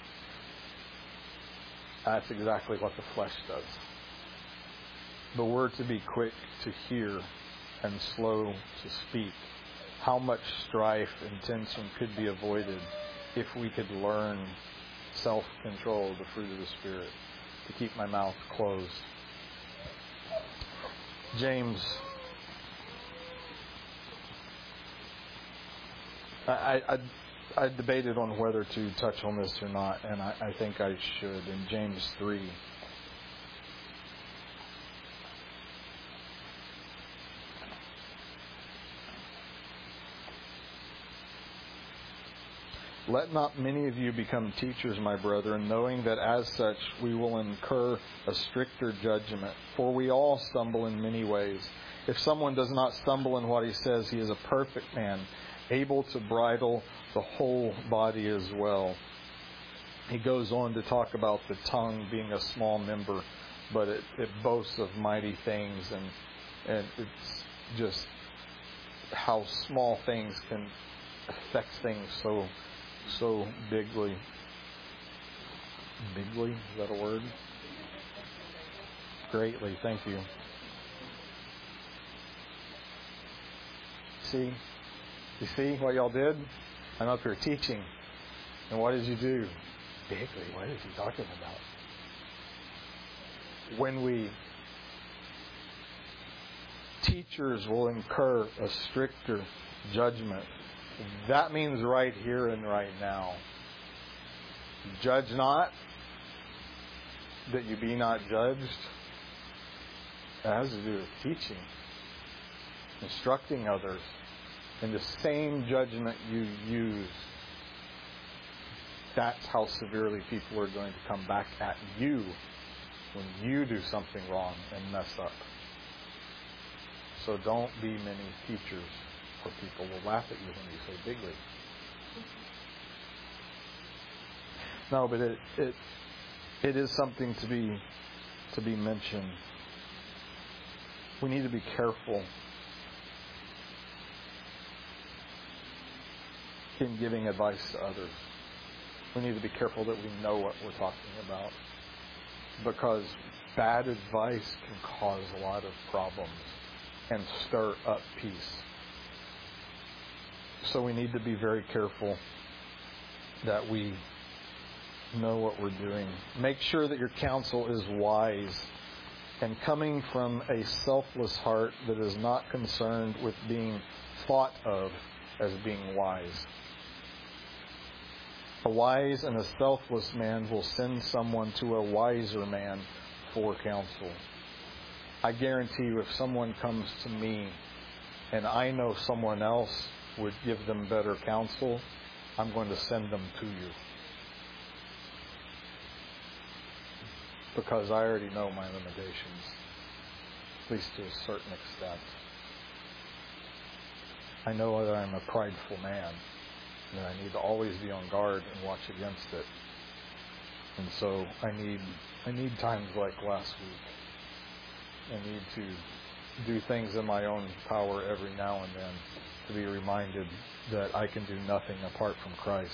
That's exactly what the flesh does. But we're to be quick to hear and slow to speak. How much strife and tension could be avoided if we could learn self-control, the fruit of the Spirit. to keep my mouth closed. James, I, I, I debated on whether to touch on this or not, and I, I think I should. In James three, let not many of you become teachers, my brethren, knowing that as such we will incur a stricter judgment. For we all stumble in many ways. If someone does not stumble in what he says, he is a perfect man, able to bridle the whole body as well. He goes on to talk about the tongue being a small member, but it, it boasts of mighty things, and and it's just how small things can affect things so so bigly. Bigly? Is that a word? Greatly. Thank you. See? You see what y'all did? I'm up here teaching. And what did you do? Bigly. What is he talking about? When we... Teachers will incur a stricter judgment. That means right here and right now. Judge not, that you be not judged. That has to do with teaching, instructing others. And the same judgment you use, that's how severely people are going to come back at you when you do something wrong and mess up. So don't be many teachers, or people will laugh at you when you say bigly. No, but it it it is something to be to be mentioned. We need to be careful in giving advice to others. We need to be careful that we know what we're talking about, because bad advice can cause a lot of problems and stir up peace. So we need to be very careful that we know what we're doing. Make sure that your counsel is wise and coming from a selfless heart that is not concerned with being thought of as being wise. A wise and a selfless man will send someone to a wiser man for counsel. I guarantee you, if someone comes to me and I know someone else would give them better counsel, I'm going to send them to you. Because I already know my limitations, at least to a certain extent. I know that I'm a prideful man, and I need to always be on guard and watch against it. And so I need I need times like last week. I need to do things in my own power every now and then to be reminded that I can do nothing apart from Christ.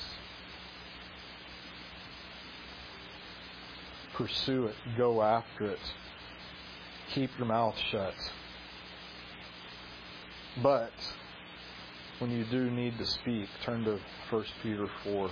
Pursue it. Go after it. Keep your mouth shut. But when you do need to speak, turn to First Peter four.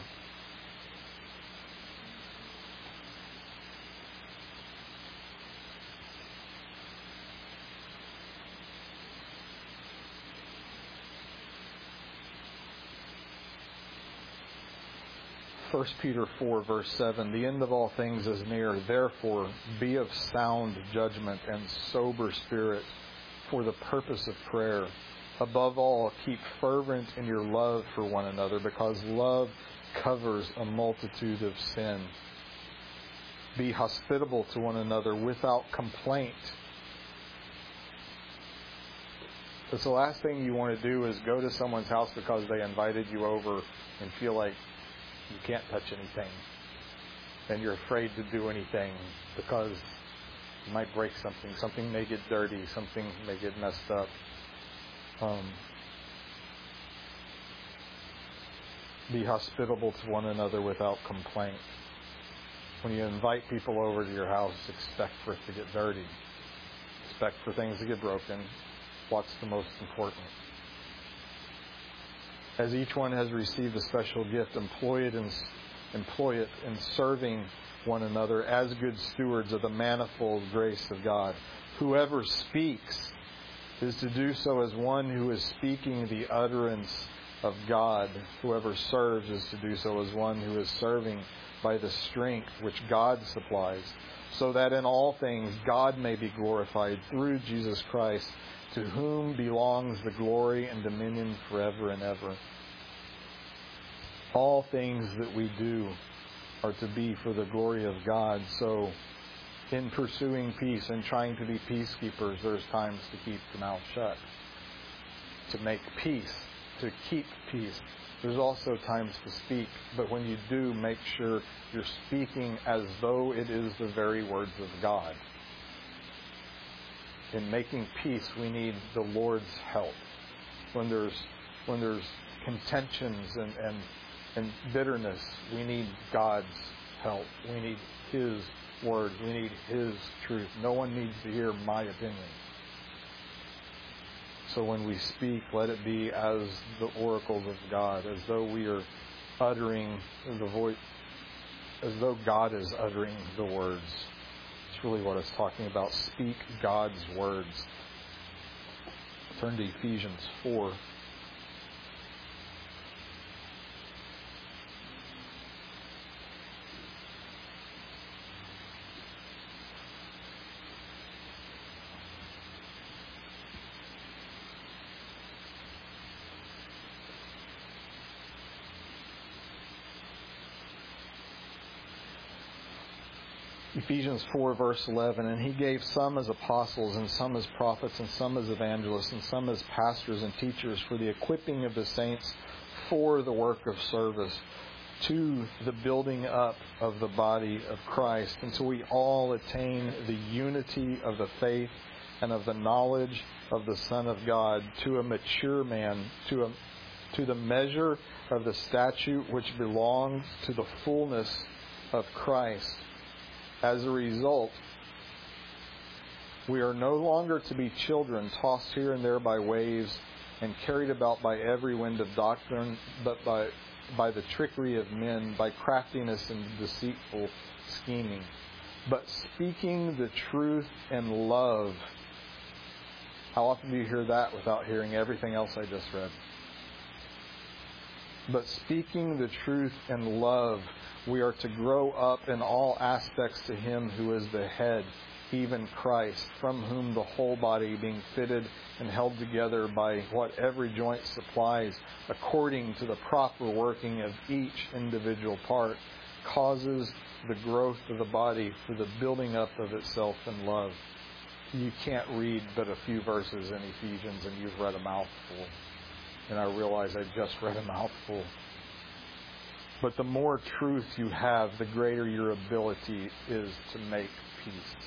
First Peter four, verse seven, the end of all things is near. Therefore, be of sound judgment and sober spirit for the purpose of prayer. Above all, keep fervent in your love for one another, because love covers a multitude of sin. Be hospitable to one another without complaint. Because the last thing you want to do is go to someone's house because they invited you over and feel like you can't touch anything, and you're afraid to do anything because you might break something. Something may get dirty. Something may get messed up. Um, be hospitable to one another without complaint. When you invite people over to your house, expect for it to get dirty. Expect for things to get broken. What's the most important? As each one has received a special gift, employ it in, employ it in serving one another as good stewards of the manifold grace of God. Whoever speaks is to do so as one who is speaking the utterance of God. Whoever serves is to do so as one who is serving by the strength which God supplies, so that in all things God may be glorified through Jesus Christ, to whom belongs the glory and dominion forever and ever. All things that we do are to be for the glory of God. So in pursuing peace and trying to be peacekeepers, there's times to keep the mouth shut, to make peace, to keep peace. There's also times to speak, but when you do, make sure you're speaking as though it is the very words of God. In making peace, we need the Lord's help. When there's when there's contentions and, and, and bitterness, we need God's help. We need His word. We need His truth. No one needs to hear my opinion. So when we speak, let it be as the oracles of God, as though we are uttering the voice, as though God is uttering the words. It's really what it's talking about. Speak God's words. Turn to Ephesians four. Ephesians four, verse eleven, and He gave some as apostles, and some as prophets, and some as evangelists, and some as pastors and teachers for the equipping of the saints for the work of service, to the building up of the body of Christ, until we all attain the unity of the faith and of the knowledge of the Son of God, to a mature man, to a to the measure of the statute which belongs to the fullness of Christ. As a result, we are no longer to be children, tossed here and there by waves and carried about by every wind of doctrine, but by by the trickery of men, by craftiness and deceitful scheming. But speaking the truth in love. How often do you hear that without hearing everything else I just read? But speaking the truth in love, we are to grow up in all aspects to Him who is the head, even Christ, from whom the whole body, being fitted and held together by what every joint supplies, according to the proper working of each individual part, causes the growth of the body for the building up of itself in love. You can't read but a few verses in Ephesians and you've read a mouthful. And I realize I just read a mouthful. But the more truth you have, the greater your ability is to make peace.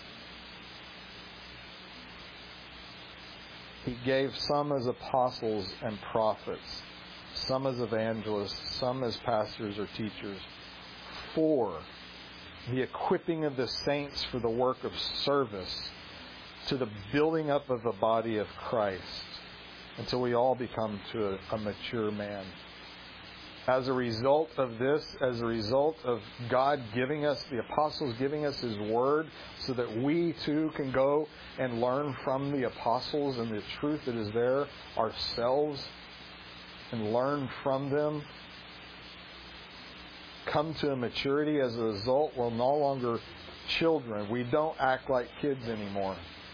He gave some as apostles and prophets, some as evangelists, some as pastors or teachers, for the equipping of the saints for the work of service, to the building up of the body of Christ, until we all become to a, a mature man. As a result of this, as a result of God giving us, the apostles giving us His Word, so that we too can go and learn from the apostles and the truth that is there ourselves and learn from them, come to a maturity. As a result, we're no longer children. We don't act like kids anymore.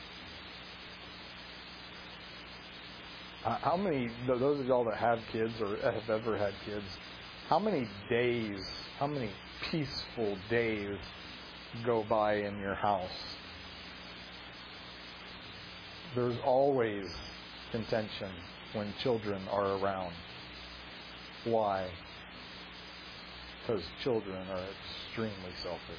How many, those of y'all that have kids or have ever had kids, how many days, how many peaceful days go by in your house? There's always contention when children are around. Why? Because children are extremely selfish.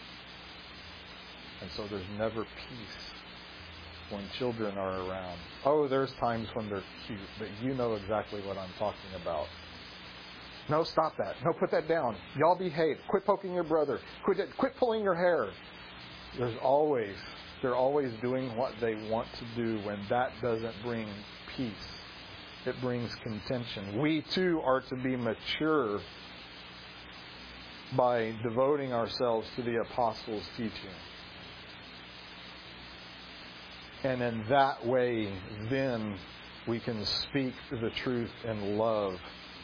And so there's never peace when children are around. Oh, there's times when they're cute, but you know exactly what I'm talking about. No, stop that. No, put that down. Y'all behave. Quit poking your brother. Quit quit pulling your hair. There's always, they're always doing what they want to do. When that doesn't bring peace, it brings contention. We too are to be mature by devoting ourselves to the apostles' teaching. And in that way, then we can speak the truth in love.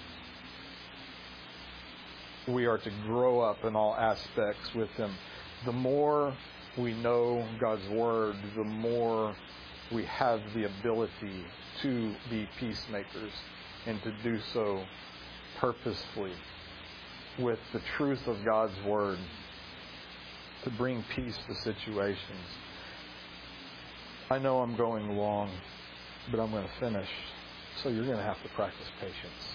We are to grow up in all aspects with Him. The more we know God's Word, the more we have the ability to be peacemakers and to do so purposefully with the truth of God's Word to bring peace to situations. I know I'm going long, but I'm going to finish. So you're going to have to practice patience.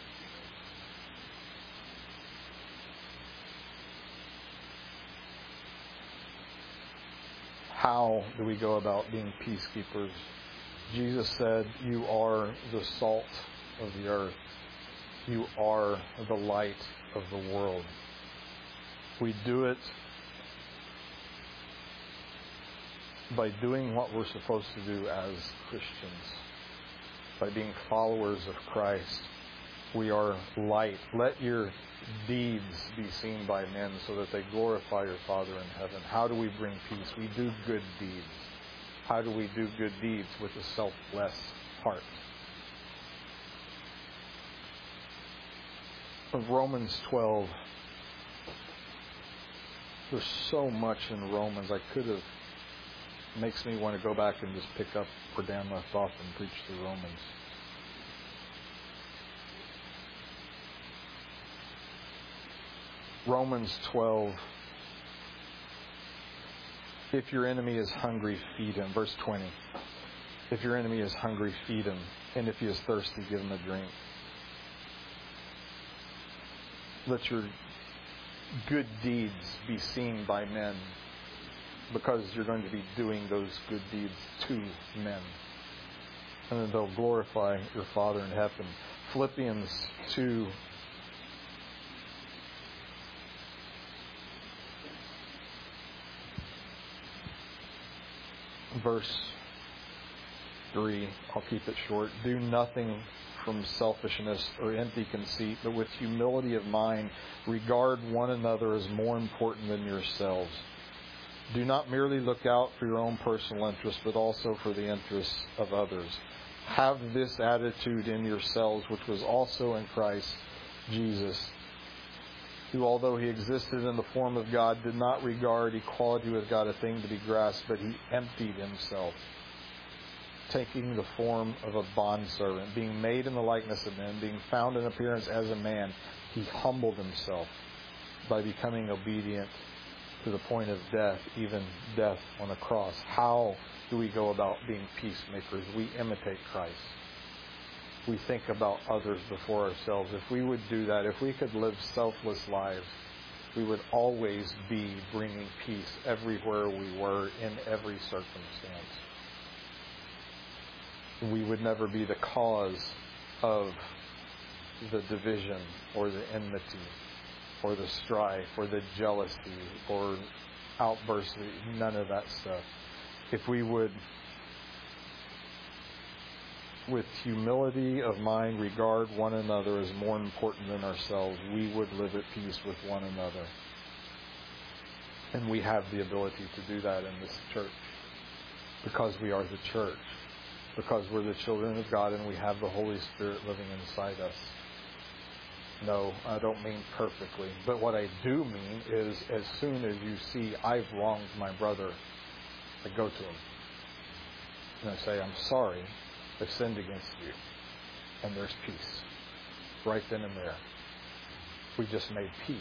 How do we go about being peacekeepers? Jesus said, you are the salt of the earth. You are the light of the world. We do it by doing what we're supposed to do as Christians, by being followers of Christ. We are light. Let your deeds be seen by men so that they glorify your Father in heaven. How do we bring peace? We do good deeds. How do we do good deeds? With a selfless heart. Of Romans twelve, there's so much in Romans. I could have, makes me want to go back and just pick up where Dan left off and preach the Romans. Romans twelve. If your enemy is hungry, feed him. Verse twenty. If your enemy is hungry, feed him. And if he is thirsty, give him a drink. Let your good deeds be seen by men, because you're going to be doing those good deeds to men. And then they'll glorify your Father in heaven. Philippians two. Verse three, I'll keep it short. Do nothing from selfishness or empty conceit, but with humility of mind, regard one another as more important than yourselves. Do not merely look out for your own personal interests, but also for the interests of others. Have this attitude in yourselves, which was also in Christ Jesus, who, although he existed in the form of God, did not regard equality with God a thing to be grasped, but he emptied himself, taking the form of a bondservant, being made in the likeness of men, being found in appearance as a man, he humbled himself by becoming obedient to the point of death, even death on a cross. How do we go about being peacemakers? We imitate Christ. We think about others before ourselves. If we would do that, if we could live selfless lives, we would always be bringing peace everywhere we were, in every circumstance. We would never be the cause of the division or the enmity or the strife or the jealousy or outbursts, none of that stuff. If we would, with humility of mind, regard one another as more important than ourselves, we would live at peace with one another. And we have the ability to do that in this church, because we are the church, because we're the children of God and we have the Holy Spirit living inside us. No, I don't mean perfectly, but what I do mean is, as soon as you see I've wronged my brother, I go to him and I say, I'm sorry, I've sinned against you. And there's peace. Right then and there. We just made peace.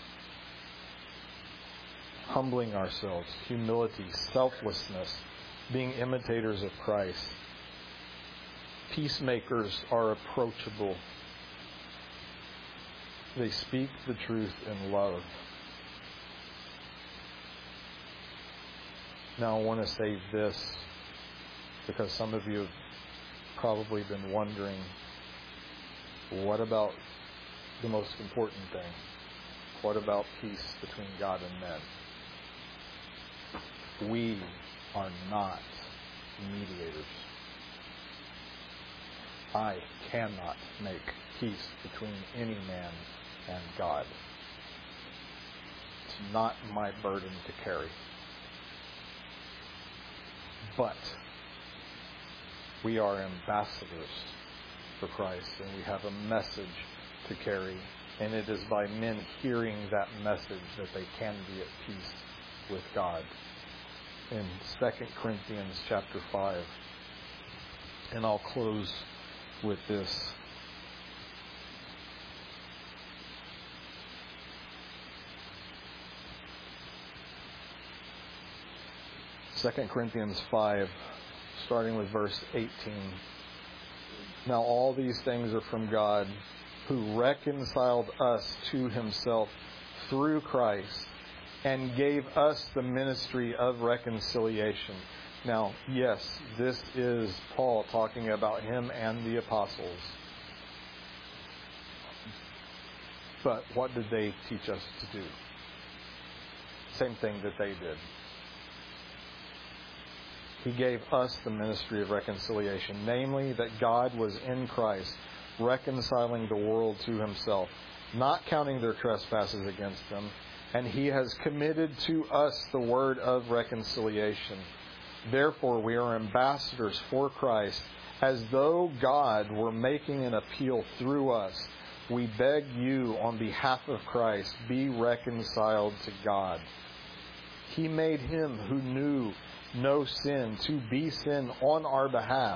Humbling ourselves, humility, selflessness, being imitators of Christ. Peacemakers are approachable. They speak the truth in love. Now I want to say this, because some of you have probably been wondering, what about the most important thing? What about peace between God and men? We are not mediators. I cannot make peace between any man and God. It's not my burden to carry. But we are ambassadors for Christ, and we have a message to carry. And it is by men hearing that message that they can be at peace with God. In Second Corinthians chapter five, and I'll close with this. Second Corinthians five, starting with verse eighteen. Now all these things are from God, who reconciled us to himself through Christ and gave us the ministry of reconciliation. Now, yes, this is Paul talking about him and the apostles. But what did they teach us to do? Same thing that they did. He gave us the ministry of reconciliation, namely that God was in Christ, reconciling the world to himself, not counting their trespasses against them, and he has committed to us the word of reconciliation. Therefore, we are ambassadors for Christ, as though God were making an appeal through us. We beg you, on behalf of Christ, be reconciled to God. He made him who knew no sin to be sin on our behalf,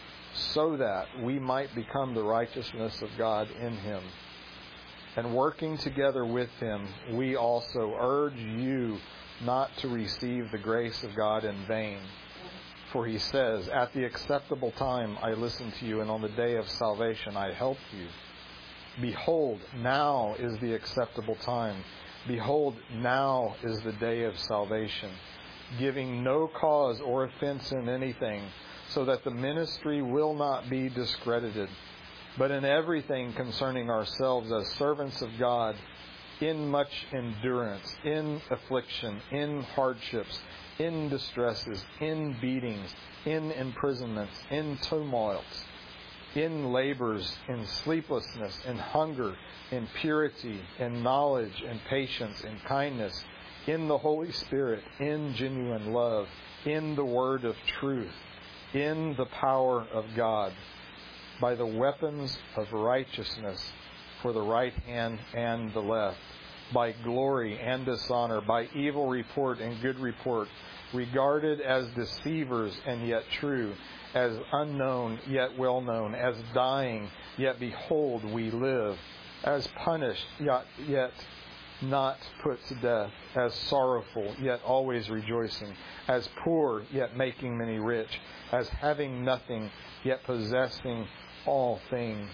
so that we might become the righteousness of God in him. And working together with him, we also urge you not to receive the grace of God in vain. For he says, at the acceptable time I listened to you, and on the day of salvation I helped you. Behold, now is the acceptable time. Behold, now is the day of salvation, giving no cause or offense in anything, so that the ministry will not be discredited, but in everything concerning ourselves as servants of God, in much endurance, in affliction, in hardships, in distresses, in beatings, in imprisonments, in tumults, in labors, in sleeplessness, in hunger, in purity, in knowledge, in patience, in kindness, in the Holy Spirit, in genuine love, in the word of truth, in the power of God, by the weapons of righteousness for the right hand and the left, by glory and dishonor, by evil report and good report, regarded as deceivers and yet true, as unknown yet well known, as dying yet behold we live, as punished yet, yet not put to death, as sorrowful yet always rejoicing, as poor yet making many rich, as having nothing yet possessing all things.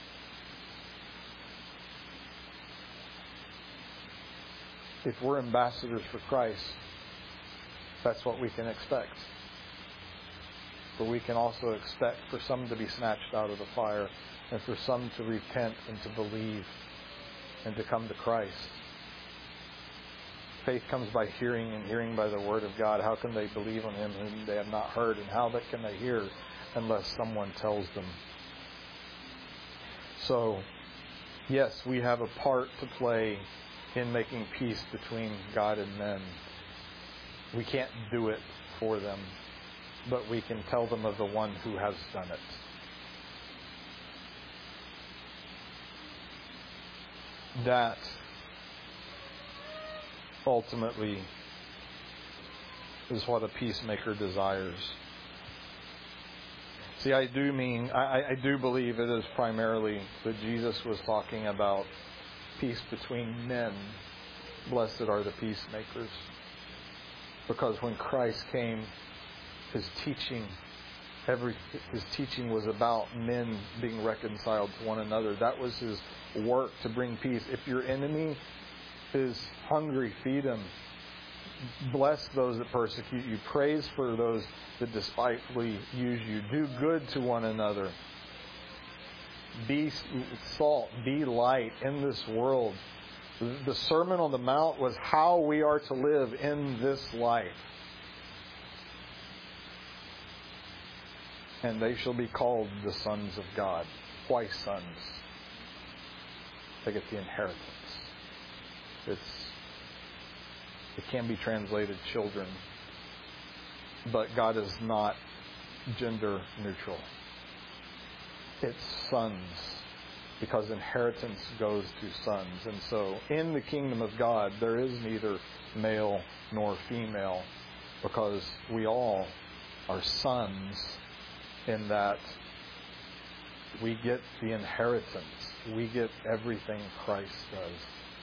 If we're ambassadors for Christ, that's what we can expect. But we can also expect for some to be snatched out of the fire, and for some to repent and to believe and to come to Christ. Faith comes by hearing, and hearing by the word of God. How can they believe on him whom they have not heard? And how can they hear unless someone tells them? So, yes, we have a part to play in making peace between God and men. We can't do it for them, but we can tell them of the one who has done it. That ultimately is what a peacemaker desires. See, I do mean, I, I do believe it is primarily that Jesus was talking about peace between men. Blessed are the peacemakers. Because when Christ came, his teaching, every his teaching was about men being reconciled to one another. That was his work, to bring peace. If your enemy is hungry, feed him. Bless those that persecute you. Praise for those that despitefully use you. Do good to one another. Be salt, be light in this world. The Sermon on the Mount was how we are to live in this life. And they shall be called the sons of God. Why sons? They get the inheritance. It's It can be translated children. But God is not gender neutral. It's sons, because inheritance goes to sons. And so in the kingdom of God, there is neither male nor female, because we all are sons in that we get the inheritance. We get everything Christ does.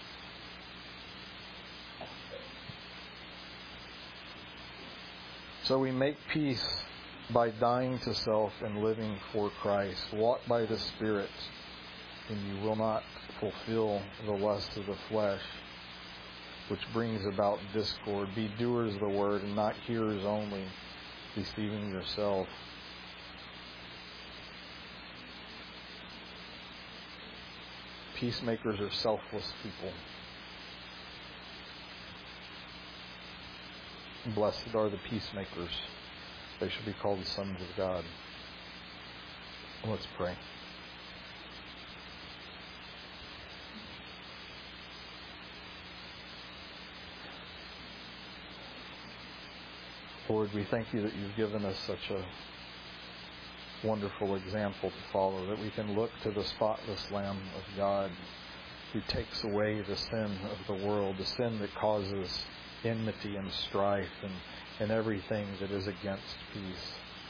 So we make peace by dying to self and living for Christ. Walk by the Spirit, and you will not fulfill the lust of the flesh, which brings about discord. Be doers of the word and not hearers only, deceiving yourself. Peacemakers are selfless people. Blessed are the peacemakers. They should be called the sons of God. Let's pray. Lord, we thank you that you've given us such a wonderful example to follow, that we can look to the spotless Lamb of God who takes away the sin of the world, the sin that causes enmity and strife and, and everything that is against peace.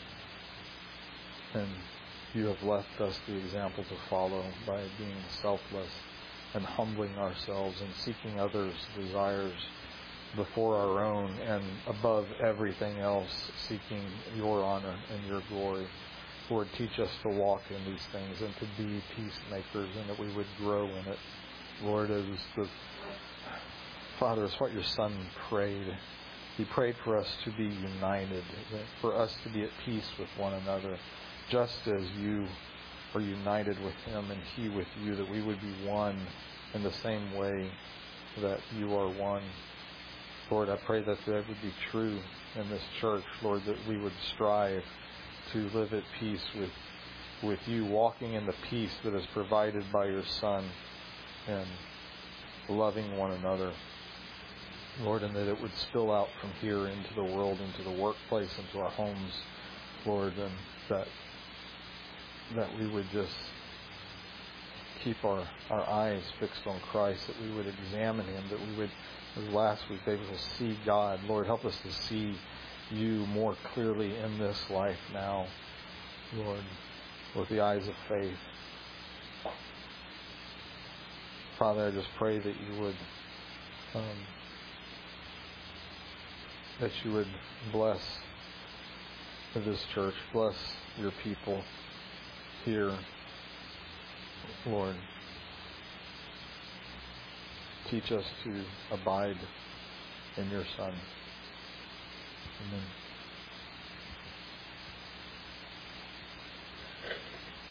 And you have left us the example to follow by being selfless and humbling ourselves and seeking others' desires before our own, and above everything else, seeking your honor and your glory. Lord, teach us to walk in these things and to be peacemakers, and that we would grow in it. Lord, as the Father, it's what your Son prayed. He prayed for us to be united, for us to be at peace with one another, just as you are united with him and he with you, that we would be one in the same way that you are one. Lord, I pray that that would be true in this church, Lord, that we would strive to live at peace with, with you, walking in the peace that is provided by your Son, and loving one another. Lord, and that it would spill out from here into the world, into the workplace, into our homes, Lord, and that that we would just keep our, our eyes fixed on Christ, that we would examine him, that we would, as last week, be able to see God. Lord, help us to see you more clearly in this life now, Lord, with the eyes of faith. Father, I just pray that you would um, that you would bless this church, bless your people here, Lord. Teach us to abide in your Son. Amen.